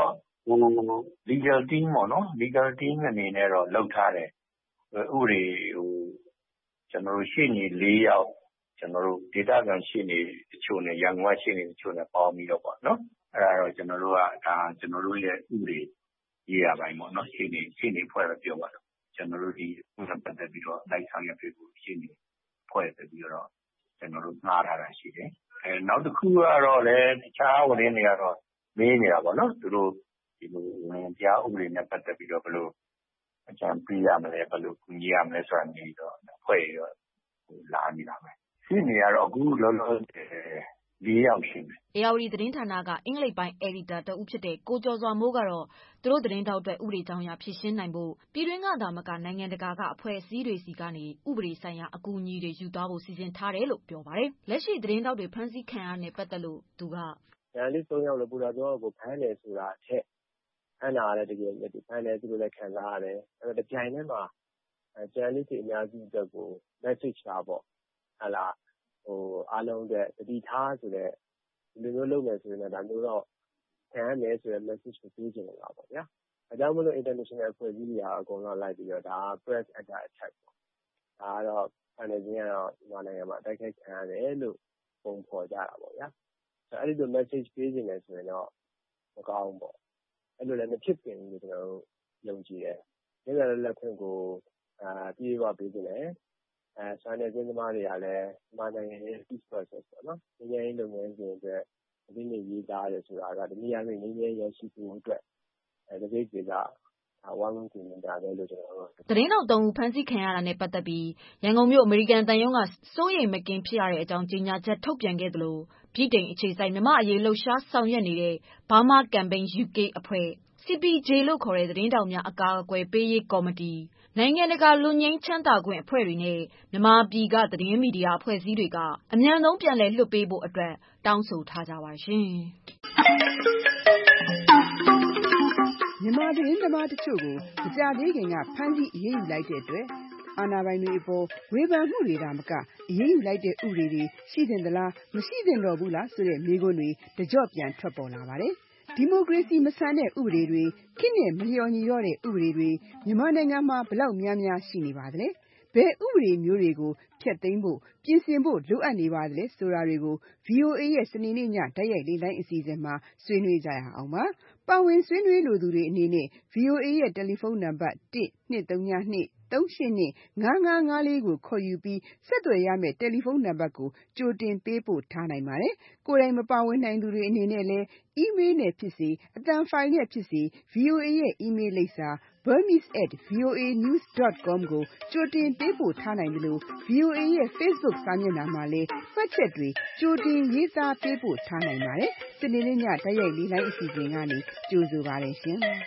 legal team ပေါ့နော် legal team အနေနဲ့တော့လုပ်ထားတယ်ဥပဒေကျွန်တော်တို့ရှေ့နေ4 ယောက်ကျွန်တော်တို့ဒေတာခံရှေ့နေတချို့နဲ့ရန်ကုန်ကရှေ့နေတချို့နဲ့ပေါင်းပြီးတော့ပေါ့နော်အဲ့ဒါတော့ကျွန်တော်တို့ကကျွန်တော်တို့ရဲ့ဥပဒေရေးရပိုင်းပေါ့နော်ရှေ့နေဖွဲ့ပဲပြောပါတော့ကျွန်တော်တို့ဒီဥပဒေပတ်သက်ပြီးတော့လိုက်ဆောင်ရဖြစ်ဖို့ရှေ့နေဖွဲ့ပြီးတော့ကျွန်တော်တို့ငှားထားတာရှိတယ်နောက်တစ်ခုကတော့လည်းတခြားဝန်ထမ်းတွေကတော့မေးနေတာပေါ့နော်သူတို့ဒီလိုတရားဥပဒေနဲ့ပတ်သက်ပြီးတော့ဘယ်လိုအကြံပေးရမလဲဘယ်လိုကူညီရမလဲဆိုတာနေတော့ဖွဲ့ရလာနေတာပဲရှင်းနေရတော့အခုလောလောဆယ်4 ယောက်ရှိတယ်အေယာဝတီသတင်းဌာနကအင်္ဂလိပ်ပိုင်းအယ်ဒီတာတဦးဖြစ်တဲ့ကိုကျော်စွာမိုးကတော့သူတို့သတင်းတောက်အတွက်ဥပဒေကြောင်းအရဖြေရှင်းနိုင်ဖို့ပြည်တွင်းကသာမကနိုင်ငံတကာကအဖွဲ့အစည်းတွေစီကနေဥပဒေဆိုင်ရာအကူအညီတွေယူသွားဖို့စီစဉ်ထားတယ်လို့ပြောပါတယ်လက်ရှိသတင်းတောက်တွေဖမ်းဆီးခံရတဲ့ပတ်သက်လို့သူကဂျာနယ်လစ်3 ယောက်လို့ပူတာတော့ကိုဖမ်းတယ်ဆိုတာအထက်ဖမ်းတာလည်းတကယ်ဖမ်းတယ်သူတို့လည်းခံစားရတယ်အဲ့တော့ဒီကြိုင်ထဲမှာဂျာနယ်လစ်တွေအများစုအတွက်ကို message တာပေါ့ဟာလာအားလုံးအတွက်တတိထားဆိုတဲ့ဒီလိုမျိုးလုပ်မယ်ဆိုရင်ဒါမျိုးတော့ခံရမယ်ဆိုတဲ့ message ကိုပေးချင်တယ်ပါဗျာ။အဲကြောင့်မလို့ international အဖွဲ့အစည်းတွေကအကုန်လုံးလိုက်ပြီးတော့ဒါ press under attack ပေါ့။ဒါကတော့အနေချင်းကတော့ဒီနိုင်ငံမှာတိုက်ခိုက်ခံရတယ်လို့ပုံဖော်ကြတာပေါ့ဗျာ။အဲ့ဒီလို message ပေးချင်တယ်ဆိုရင်တော့မကောင်းဘူးပေါ့။အဲ့လိုလည်းမဖြစ်ပြင်ဘူးလို့ကျွန်တော်တို့ယုံကြည်တယ်။ဒီလိုလက်ခွင့်ကိုပြေးဝပေးချင်တယ်။ဆိုင်နယ်ကျင်းသမားတွေကလည်းမြန်မာနိုင်ငံရဲ့ peace process ပေါ့နော်။ငြိမ်းချမ်းရေးလုပ်ငန်းစဉ်အတွက်ဒီနေ့ရေးသားတယ်ဆိုတာကဒီနေ့ရမယ့်ငြိမ်းချမ်းရေးရရှိဖို့အတွက်ဒီကိစ္စကဝမ်းကူနေတာပဲလို့ကျွန်တော်တို့သတင်းတောက် 3 ဦးဖမ်းဆီးခံရတာနဲ့ပတ်သက်ပြီးရန်ကုန်မြို့အမေရိကန်တန်ယုံကစိုးရိမ်မကင်းဖြစ်ရတဲ့အကြောင်းကြေညာချက်ထုတ်ပြန်ခဲ့သလိုပြည်တိန်အခြေစိုက်မြန်မာအရေးလှုပ်ရှားဆောင်ရွက်နေတဲ့ Burma Campaign UK အဖွဲ့ CPJ လို့ခေါ်တဲ့သတင်းတောက်များအကာအကွယ်ပေးရေးကော်မတီနိုင်ငံတကာလွတ်ငြိမ်းချမ်းသာခွင့်အဖွဲ့တွေနဲ့မြန်မာပြည်ကသတင်းမီဒီယာအဖွဲ့အစည်းတွေကအမြန်ဆုံးပြန်လည်လွှတ်ပေးဖို့အတွက်တောင်းဆိုထားကြပါရှင်။မြန်မာသတင်းသမားတချို့ကိုမကြာသေးခင်ကဖမ်းဆီးအရေးယူလိုက်တဲ့အတွက်အာဏာပိုင်တွေအပေါ်ဝေဖန်မှုတွေဒါမကအရေးယူလိုက်တဲ့ဥပဒေတွေရှိသင့်သလားမရှိသင့်တော့ဘူးလားဆိုတဲ့မေးခွန်းတွေတကြော့ပြန်ထွက်ပေါ်လာပါတယ်။ဒီမိုကရေစီမဆန်တဲ့ဥပဒေတွေခေတ်နဲ့မလျော်ညီတော့တဲ့ဥပဒေတွေမြန်မာနိုင်ငံမှာဘလောက်များများရှိနေပါသလဲ။ဘယ်ဥပဒေမျိုးတွေကိုဖျက်သိမ်းဖို့ပြင်ဆင်ဖို့လိုအပ်နေပါသလဲဆိုတာတွေကို VOA ရဲ့စနေနေ့ညတိုက်ရိုက်လေ့လာအစီအစဉ်မှာဆွေးနွေးကြရအောင်ပါ။ပါဝင်ဆွေးနွေးလိုသူတွေအနေနဲ့ VOA ရဲ့တယ်လီဖုန်းနံပါတ် 1-232-382-5554 ကိုခေါ်ယူပြီးဆက်သွယ်ရမယ့်တယ်လီဖုန်းနံပါတ်ကိုကြိုတင်ပေးပို့ထားနိုင်ပါတယ်။ကိုယ်တိုင်မပါဝင်နိုင်သူတွေအနေနဲ့လည်း email နဲ့ဖြစ်စေအသံဖိုင်နဲ့ဖြစ်စေ VOA ရဲ့ email လိပ်စာ burmese@voanews.com ကိုကြိုတင်ပေးပို့ထားနိုင်တယ်လို့ VOA ရဲ့ Facebook စာမျက်နှာမှာလည်းမှတ်ချက်တွေကြိုတင်ရေးသားပေးပို့ထားနိုင်ပါတယ်။စနေနေ့ညတိုက်ရိုက်လေ့လာအစီအစဉ်ကနေကြိုဆိုပါရရှင်။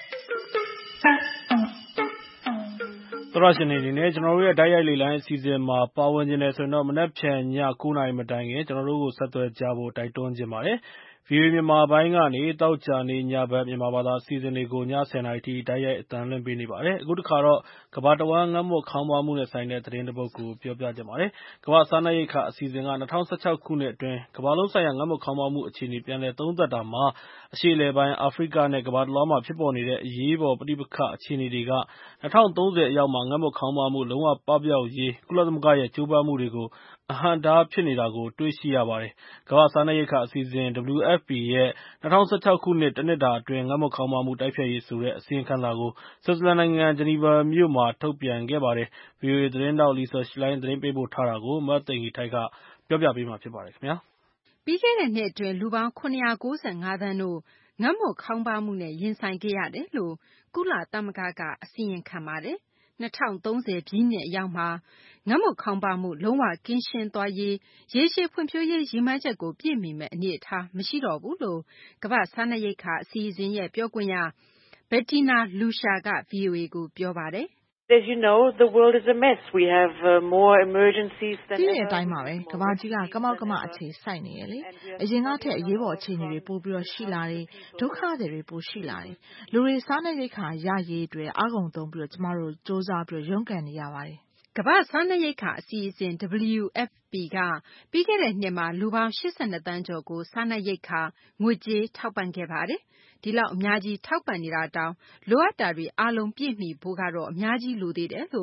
သောရရှင်နေနေနဲ့ကျွန်တော်တို့ရဲ့တိုက်ရိုက်လေ့လာအစီအစဉ်မှာပါဝင်ခြင်းနဲ့ဆိုရင်တော့မနက်ဖြန်ည9:00 နာရီမတိုင်ခင်ကျွန်တော်တို့ကိုဆက်သွယ်ကြဖို့တိုက်တွန်းခြင်းပါတယ်။ VOA မြန်မာပိုင်းကနေတောက်ကြနေညဘက်မြန်မာဘာသာအစီအစဉ်တွေကိုည10:00 နာရီထိတိုက်ရိုက်အသံလွှင့်ပေးနေပါတယ်။အခုတစ်ခါတော့ကမ္ဘာတဝန်းငတ်မွတ်ခေါင်းပါးမှုနဲ့ဆိုင်တဲ့သတင်းတစ်ပုဒ်ကိုပြောပြကြပါမယ်။ကမ္ဘာစားနပ်ရိက္ခာအစီအစဉ်က2016ခုနှစ်အတွင်းကမ္ဘာလုံးဆိုင်ရာငတ်မွတ်ခေါင်းပါးမှုအခြေအနေပြန်လည်သုံးသပ်တာမှာအရှေ့အလယ်ပိုင်းအာဖရိကနဲ့ကမ္ဘာတလွှားမှာဖြစ်ပေါ်နေတဲ့အရေးပေါ်ပဋိပက္ခအခြေအနေတွေက2030အရောက်မှာငတ်မွတ်ခေါင်းပါးမှုလုံးဝပပျောက်ရေးကုလသမဂ္ဂရဲ့ကြိုးပမ်းမှုတွေကိုအဟန့်အတားဖြစ်နေတာကိုတွေ့ရှိရပါတယ်။ကမ္ဘာစားနပ်ရိက္ခာအစီအစဉ် WFP ရဲ့2016ခုနှစ်တနှစ်တာအတွင်းငတ်မွတ်ခေါင်းပါးမှုတိုက်ဖျက်ရေးဆိုတဲ့အစီရင်ခံစာကိုဆွစ်ဇာလန်နိုင်ငံဂျနီဗာမြို့မှာထုတ်ပြန်ခဲ့ပါတယ်။ VOA သတင်းထောက် Lisa Schlein သတင်းပေးပို့ထားတာကိုမသိင်္ဂီထိုက်ကပြောပြပေးမှာဖြစ်ပါတယ်ခင်ဗျာ။ပြီးခဲ့တဲ့နှစ်အတွင်းလူပေါင်း995သန်းတို့ငတ်မွတ်ခေါင်းပါးမှုနဲ့ရင်ဆိုင်ခဲ့ရတယ်လို့ကုလသမဂ္ဂကအစီရင်ခံပါတယ်။2030ပြည့်နှစ်အရောက်မှာငတ်မွတ်ခေါင်းပါးမှုလုံးဝကင်းရှင်းသွားရေးရေရှည်ဖွံ့ဖြိုးရေးရည်မှန်းချက်ကိုပြည့်မီမဲ့အနေအထားမရှိတော့ဘူးလို့ကမ္ဘာစားနပ်ရိက္ခာအစီအစဉ်ရဲ့ပြောခွင့်ရ Bettina Lucia က VOA ကိုပြောပါတယ်။ As you know, the world is a mess. We have more emergencies than ever. ဒီနေ့အတိုင်းပါပဲကမ္ဘာကြီးကကမောက်ကမအခြေစိုက်နေရလေအရင်ကထက်အရေးပေါ်အခြေအနေတွေပိုပြီးရှိလာတယ်ဒုက္ခတွေပိုရှိလာတယ်လူတွေစားနပ်ရိက္ခာရရေးအတွက်အားကုန်သုံးပြီးကျမတို့စ조사ပြီးရုန်းကန်နေရပါတယ်ကမ္ဘာစားနပ်ရိက္ခာအစီအစဉ် WFP ကပြီးခဲ့တဲ့နှစ်မှာလူပေါင်း82သန်းကျော်ကိုစားနပ်ရိက္ခာငွေကြေးထောက်ပံ့ခဲ့ပါတယ်ဒီလောက်အများကြီးထောက်ပံ့နေတာတောင်လိုအပ်တာတွေအားလုံးပြည့်မီဖို့ကတော့အများကြီးလိုသေးတယ်လို့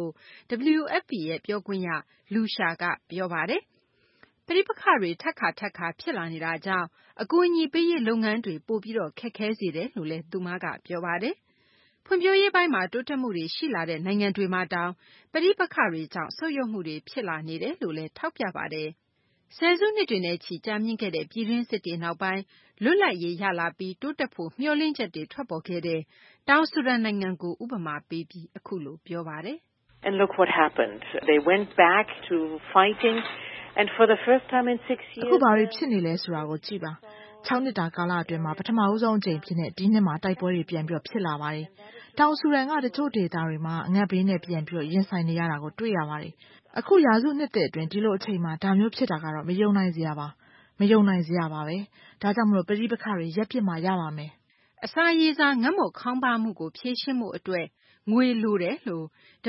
WFP ရဲ့ပြောခွင့်ရ Lucia ကပြောပါတယ်ပဋိပက္ခတွေထပ်ခါဖြစ်လာနေတာကြောင့်အကူအညီပေးရေးလုပ်ငန်းတွေပိုပြီးခက်ခဲစေတယ်လို့လည်းသူမကပြောပါတယ်ဖွံ့ဖြိုးရေးပိုင်းမှာတိုးတက်မှုတွေရှိလာတဲ့နိုင်ငံတွေမှာတောင်ပဋိပက္ခတွေကြောင့်ဆုတ်ယုတ်မှုတွေဖြစ်လာနေတယ်လို့လည်းထောက်ပြပါတယ်ဆယ်စုနှစ်တွေနဲ့ချီကြာမြင့်ခဲ့တဲ့ပြည်တွင်းစစ်တွေနောက်ပိုင်းလွတ်လပ်ရေးရလာပြီးတိုးတက်ဖို့မျှော်လင့်ချက်တွေထွက်ပေါ်ခဲ့တဲ့တောင်ဆူဒန်နိုင်ငံကိုဥပမာပေးပြီးအခုလိုပြောပါတယ် And look what happened. They went back to fighting and for the first time in 6 years အခုဘာတွေဖြစ်နေလဲဆိုတာကိုကြည့်ပါ6နှစ်တာကာလအတွင်းမှာပထမဦးဆုံးအကြိမ်ဖြစ်တဲ့ဒီနှစ်မှာတိုက်ပွဲတွေပြန်ပြီးဖြစ်လာပါတယ်တောင်ဆူဒန်ကတချို့ဒေသတွေမှာအငတ်ဘေးနဲ့ပြန်ပြီးရင်ဆိုင်နေရတာကိုတွေ့ရပါတယ်အခုရာစုနှစ်တည်းအတွင်းဒီလိုအချိန်မှာဒါမျိုးဖြစ်တာကတော့မယုံနိုင်စရာပါပဲဒါကြောင့်မလို့ပဋိပက္ခတွေရပ်ပစ်မှရပါမယ်အစာရေစာငတ်မွတ်ခေါင်းပါးမှုကိုဖြေရှင်းမှုအတွက်ငွေလိုတယ်လို့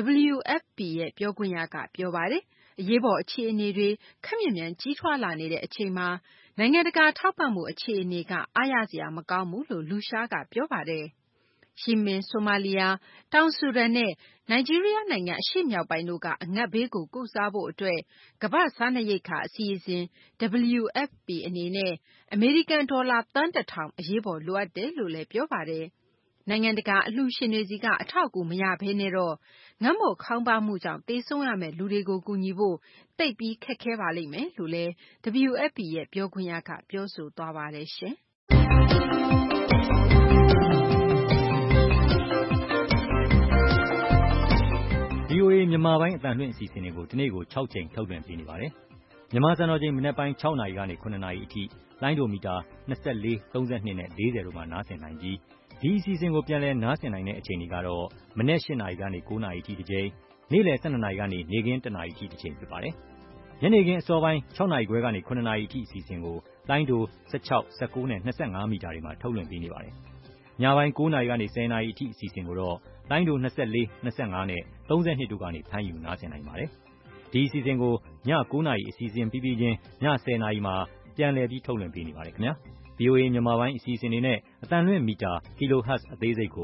WFP ရဲ့ပြောခွင့်ရကပြောပါတယ်အရေးပေါ်အခြေအနေတွေခက်မြင်မြန်ကြီးထွားလာနေတဲ့အချိန်မှာနိုင်ငံတကာထောက်ပံ့မှုအခြေအနေကအားရစရာမကောင်းဘူးလို့လူရှားကပြောပါတယ်ယီမင်ဆိုမာလီယာတောင်ဆူဒန်နဲ့နိုင်ဂျီးရီးယားနိုင်ငံအရှေ့မြောက်ပိုင်းတို့ကအငတ်ဘေးကိုကုစားဖို့အတွက်ကမ္ဘာ့စားနပ်ရိက္ခာအစီအစဉ် WFP အနေနဲ့အမေရိကန်ဒေါ်လာသန်း1000အရေးပေါ်လိုအပ်တယ်လို့လည်းပြောပါတယ်နိုင်ငံတကာအလှူရှင်တွေစီကအထောက်အကူမရဘဲနဲ့တော့ငတ်မွတ်ခေါင်းပါးမှုကြောင့်သေဆုံးရမယ့်လူတွေကိုကူညီဖို့သိပ်ပြီးခက်ခဲပါလိမ့်မယ်လို့လည်း WFP ရဲ့ပြောခွင့်ရကပြောဆိုသွားပါတယ်ရှင်။ VOA မြန်မာပိုင်းအသံလွှင့်အစီအစဉ်တွေကိုဒီနေ့ကို6ချိန်ထုတ်လွှင့်ပေးနေပါတယ်။မြန်မာစံတော်ချိန်မနက်ပိုင်း6နာရီကနေ9နာရီအထိလိုင်းဒိုမီတာ24 32နဲ့40တို့မှာနားဆင်နိုင်ပြီးဒီအစီအစဉ်ကိုပြန်လည်နားဆင်နိုင်တဲ့အချိန်တွေကတော့မနက်8နာရီကနေ9နာရီအထိတစ်ချိန်နေ့လယ်12နာရီကနေနေ့ခင်း1နာရီအထိတစ်ချိန်ဖြစ်ပါတယ်။ညနေခင်းအစောပိုင်း6နာရီခွဲကနေ9နာရီအထိအစီအစဉ်ကိုလိုင်းဒို16 19နဲ့25မီတာတွေမှာထုတ်လွှင့်ပေးနေပါတယ်။ညပိုင်း9နာရီကနေ10နာရီအထိအစီအစဉ်ကိုတော့လိုင်းဒို24 25နဲ့32တို့ကနေဖမ်းယူနားဆင်နိုင်ပါတယ်။ဒီအစီအစဉ်ကိုည9နာရီအစီအစဉ်ပြီးပြီးချင်းည10နာရီမှာပြန်လည်ပြီးထုတ်လွှင့်ပေးနေပါတယ်ခင်ဗျာ။ VOA မြန်မာပိုင်းအစီအစဉ်တွေနဲ့အသံလွှင့်မီတာ kilohertz အသေးစိတ်ကို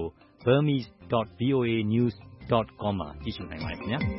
burmese.voanews.com မှာကြည့်ရှုနိုင်ပါတယ်ခင်ဗျာ။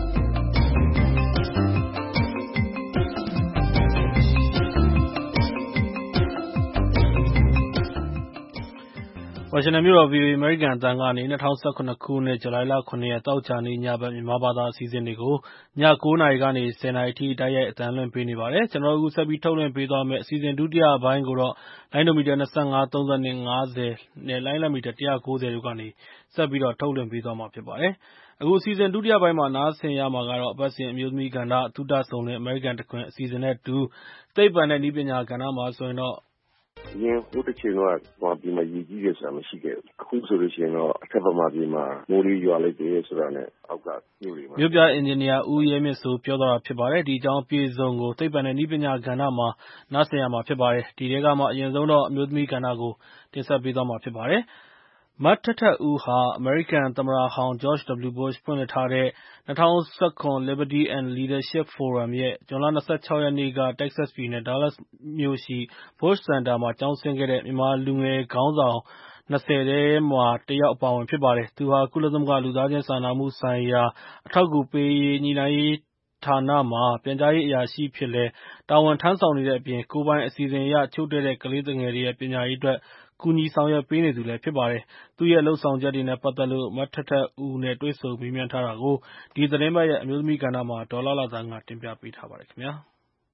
ဝါရှင်တန်မြို့တော် VOA အမေရိကန်အသံကနေ2017ခုနှစ်ဇူလိုင်လ9ရက်သောကြာနေ့ညဘက်မြန်မာဘာသာအစီအစဉ်တွေကိုည9နာရီကနေ10နာရီအထိတိုက်ရိုက်အသံလွှင့်ပေးနေပါတယ်။ကျွန်တော်တို့ဆက်ပြီးထုတ်လွှင့်ပေးသွားမယ့်အစီအစဉ်ဒုတိယပိုင်းကိုတော့လိုင်းဒိုမီတာ25 32 50နဲ့လိုင်းလမီတာ190တို့ကနေဆက်ပြီးတော့ထုတ်လွှင့်ပေးသွားမှာဖြစ်ပါတယ်။အခုအစီအစဉ်ဒုတိယပိုင်းမှာနားဆင်ရမှာကတော့အပတ်စဉ်အမျိုးသမီးကဏ္ဍသုတဆုံနဲ့အမေရိကန်တခွင်အစီအစဉ်နဲ့တူသိပ္ပံနဲ့နည်းပညာကဏ္ဍမှာဆိုရင်တော့အရင်ဟိုတစ်ချိန်တော့မြန်မာပြည်မှာရေကြီးတယ်ဆိုတာမရှိခဲ့ဘူး။အခုဆိုလို့ရှိရင်တော့အထက်မြန်မာပြည်မှာမိုးလေးရွာလိုက်တယ်ဆိုတာနဲ့အောက်ကမြို့တွေမှာမြို့ပြအင်ဂျင်နီယာဦးရဲမြင့်စိုးပြောသွားတာဖြစ်ပါတယ်။ဒီအကြောင်းအပြည့်အစုံကိုသိပ္ပံနဲ့နည်းပညာကဏ္ဍမှာနားဆင်ရမှာဖြစ်ပါတယ်။ဒီထဲကမှအရင်ဆုံးတော့အမျိုးသမီးကဏ္ဍကိုတင်ဆက်ပေးသွားမှာဖြစ်ပါတယ်။မထက်ထက်ဦးဟာအမေရိကန်သမ္မတဟောင်း George W. Bush ဖွင့်လှစ်ထားတဲ့2017 Liberty and Leadership Forum ရဲ့ဇွန်လ26ရက်နေ့က Texas ပြည်နယ် Dallas မြို့ရှိ Bush Center မှာကျောင်းဆင်းခဲ့တဲ့မြန်မာလူငယ်ခေါင်းဆောင်20ထဲမှာတယောက်အပါအဝင်ဖြစ်ပါတယ်။သူဟာကုလသမဂ္ဂလူသားချင်းစာနာမှုဆိုင်ရာအထောက်အကူပေးရေးညှိနှိုင်းရေးဌာနမှာပြန်ကြားရေးအရာရှိအဖြစ်လည်းတာဝန်ထမ်းဆောင်နေတဲ့အပြင်ကိုယ်ပိုင်အစီအစဉ်အရချို့တဲ့တဲ့ကလေးသူငယ်တွေရဲ့ပညာရေးအတွက်ကူညီဆောင်ရွက်ပေးနေသူလည်းဖြစ်ပါတယ်။သူ့ရဲ့လုပ်ဆောင်ချက်တွေနဲ့ပတ်သက်လို့မထက်ထက်ဦးနဲ့တွေ့ဆုံမေးမြန်းထားတာကိုဒီသတင်းပတ်ရဲ့အမျိုးသမီးကဏ္ဍမှာဒေါ်လာလာသန်းကတင်ပြပေးထားပါတယ်ခင်ဗျာ။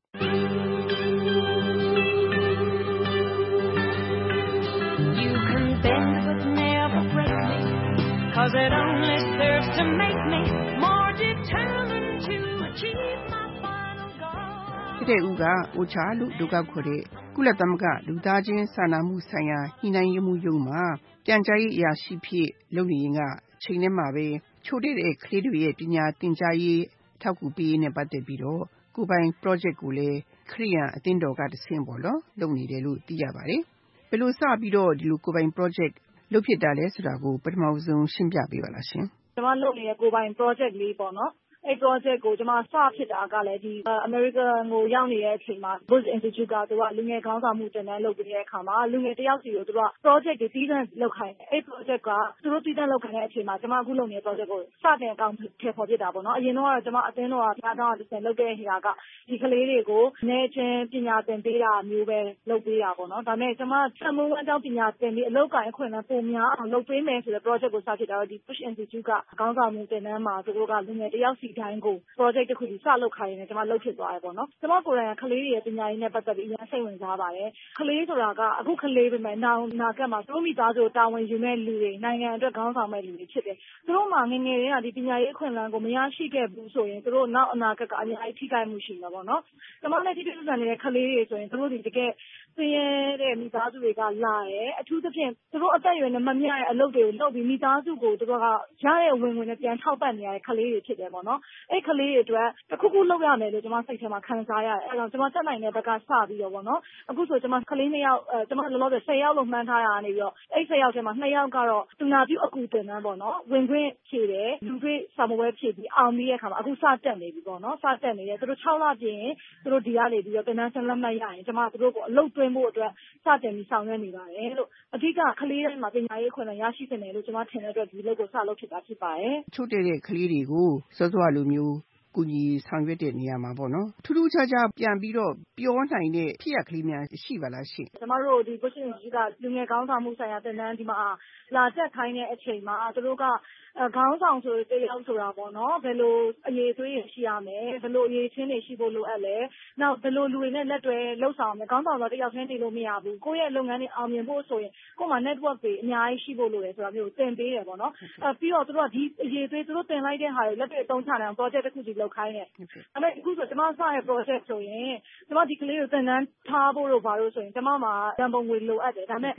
You can bend but never break me, 'cause it only serves to make me more determined to achieve my final goal. တဲ့ဦးက OCHA လို့လူကောက်ခေါ်တဲ့ကုလသမဂ္ဂလူသားချင်းစာနာမှုဆိုင်ရာညှိနှိုင်းရေးမှုရုံးမှာပြန်ကြားရေးအရာရှိဖြစ်လုပ်နေရင်ကချိန်ထဲမှာပဲချို့တဲ့တဲ့ကလေးတွေရဲ့ပညာသင်ကြားရေးထောက်ကူပေးရေးနဲ့ပတ်သက်ပြီးတော့ကိုယ်ပိုင် project ကိုလည်းခရိယာန်အသင်းတော်ကတဆင့်ပေါ့နော်လုပ်နေတယ်လို့သိရပါတယ်။ဘယ်လိုစပြီးတော့ဒီလိုကိုယ်ပိုင် project လုပ်ဖြစ်တာလဲဆိုတာကိုပထမဆုံးရှင်းပြပေးပါလားရှင်။ကျွန်မလုပ်နေတဲ့ကိုယ်ပိုင် project လေးပေါ့နော်။အဲ့ project ကိုကျွန်မစဖြစ်တာကလည်းဒီ American ကိုရောက်နေတဲ့အချိန်မှာ Bush Institute ကသူကလူငယ်ခေါင်းဆောင်မှုတင်တန်းလုပ်ပေးတဲ့အခါမှာလူငယ်တယောက်စီကိုသူက project တွေတီးတန့်လုပ်ခိုင်းတယ်။အဲ့ project ကသူတို့တီးတန့်လုပ်ခိုင်းတဲ့အချိန်မှာကျွန်မအခုလုပ်နေတဲ့ project ကိုစတင်အကောင်ထည်ဖော်ဖြစ်တာပေါ့နော်။အရင်တော့ကျွန်မအသင်းတော်ကပြတောင်းအလုပ်တဲ့နေရာကဒီကလေးတွေကိုနေချင်းပညာသင်ပေးတာမျိုးပဲလုပ်ပေးတာပေါ့နော်။ဒါပေမဲ့ကျွန်မဆက်မွေးဝမ်းကြောင်းပညာသင်ပြီးအလုပ်ကိုင်အခွင့်အလမ်းပိုများအောင်လုပ်ပေးမယ်ဆိုတဲ့ project ကိုစဖြစ်တာတော့ဒီ Bush Institute ကခေါင်းဆောင်မှုတင်တန်းမှာသူတို့ကလူငယ်တယောက်စီတိုင်းကို project တစ်ခုစီစလုပ်ခိုင်းနေတယ်ကျွန်မလုပ်ဖြစ်သွားတယ်ပေါ့နော်။ကျွန်မကိုယ်တိုင်ကကလေးတွေရဲ့ပညာရေးနဲ့ပတ်သက်ပြီးအများစိတ်ဝင်စားပါတယ်။ကလေးဆိုတာကအခုကလေးပဲမယ်နာကတ်မှာသူတို့မိသားစုတာဝန်ယူမဲ့လူတွေနိုင်ငံအတွက်ခေါင်းဆောင်မဲ့လူတွေဖြစ်တယ်။သူတို့မှာငငယ်တွေကဒီပညာရေးအခွင့်အလမ်းကိုမရရှိခဲ့ဘူးဆိုရင်သူတို့နောက်အနာဂတ်ကအများကြီးထိခိုက်မှုရှိမှာပေါ့နော်။ကျွန်မလည်းဒီပြဿနာနေတဲ့ကလေးတွေဆိုရင်သူတို့ဒီတကယ်ဆင်းရဲတဲ့မိသားစုတွေကလာတယ်အထူးသဖြင့်သူတို့အသက်အရွယ်နဲ့မမျှတဲ့အလုပ်တွေကိုလုပ်ပြီးမိသားစုကိုသူတို့ကရတဲ့ဝင်ငွေနဲ့ပြန်ထောက်ပံ့နေရတဲ့ကလေးတွေဖြစ်တယ်ပေါ့နော်။အဲ့ကလေးတွေအတွက်တစ်ခုခုလုပ်ရမယ်လို့ကျွန်မစိတ်ထဲမှာခံစားရတယ်။အဲ့တော့ကျွန်မတက်နိုင်တဲ့ဘက်ကစပြီးတော့ပေါ့နော်။အခုဆိုကျွန်မကလေး2ယောက်ကျွန်မလောလောဆယ်10ယောက်လို့မှန်းထားတာကနေပြီးတော့အဲ့10ယောက်ထဲမှာ2ယောက်ကတော့သူနာပြုအကူတင်တန်းပေါ့နော်။ဝင်ခွင့်ဖြည့်တယ်လူတွေ့စာမပွဲဖြည့်ပြီးအောင်ပြီးတဲ့အခါမှာအခုစတက်နေပြီပေါ့နော်။စတက်နေတယ်သူတို့6လပြည့်ရင်သူတို့ဒီကနေပြီးတော့တင်တန်းဆက်လက်မှတ်ရရင်ကျွန်မသူတို့ကိုအလုပ်သွင်းဖို့အတွက်စတင်ပြီးဆောင်ရွက်နေပါတယ်လို့အဓိကကလေးတိုင်းမှာပညာရေးအခွင့်အလမ်းရရှိနေတယ်လို့ကျွန်မထင်တဲ့အတွက်ဒီလုပ်ကိုစလုပ်ဖြစ်တာဖြစ်ပါတယ်။ချို့တဲ့ကလေးတွေကိုစောစောလိုမျိုးကူညီဆောင်ရွက်တဲ့နေရာမှာပေါ့နော်ထူးထူးခြားခြားပြန်ပြီးတော့ပြောနိုင်တဲ့ဖြစ်ရကလေးများရှိပါလားရှင်ကျမတို့ဒီ Bush Institute ကလူငယ်ခေါင်းဆောင်မှုဆိုင်ရာသင်တန်းဒီမှာလာတက်ခိုင်းတဲ့အချိန်မှာသူတို့ကခေါင်းဆောင်ဆိုတဲ့ရောက်ဆိုတာပေါ့နော်ဘယ်လိုအရေးအသွေးရရှိရမယ်ဘယ်လိုအရေးချင်းတွေရှိဖို့လိုအပ်လဲနောက်ဘယ်လိုလူတွေနဲ့လက်တွဲလှုပ်ဆောင်မယ်ခေါင်းဆောင်ဆိုတဲ့ရောက်ချင်းနေလို့မရဘူးကိုယ့်ရဲ့လုပ်ငန်းတွေအောင်မြင်ဖို့ဆိုရင်ကိုယ့်မှာ network တွေအများကြီးရှိဖို့လိုတယ်ဆိုတာမျိုးသင်ပေးတယ်ပေါ့နော်ပြီးတော့သူတို့ကဒီအရေးအသွေးသူတို့သင်လိုက်တဲ့ဟာတွေလက်တွေ့အသုံးချနိုင်အောင် project တစ်ခုစီလုပ်ခိုင်းတယ်အဲ့မဲ့အခုဆိုကျွန်မစတဲ့ project ဆိုရင်ကျွန်မဒီကလေးကိုသင်တန်းထားဖို့လို့ဘာလို့ဆိုရင်ကျွန်မမှာရန်ပုံငွေလိုအပ်တယ်ဒါပေမဲ့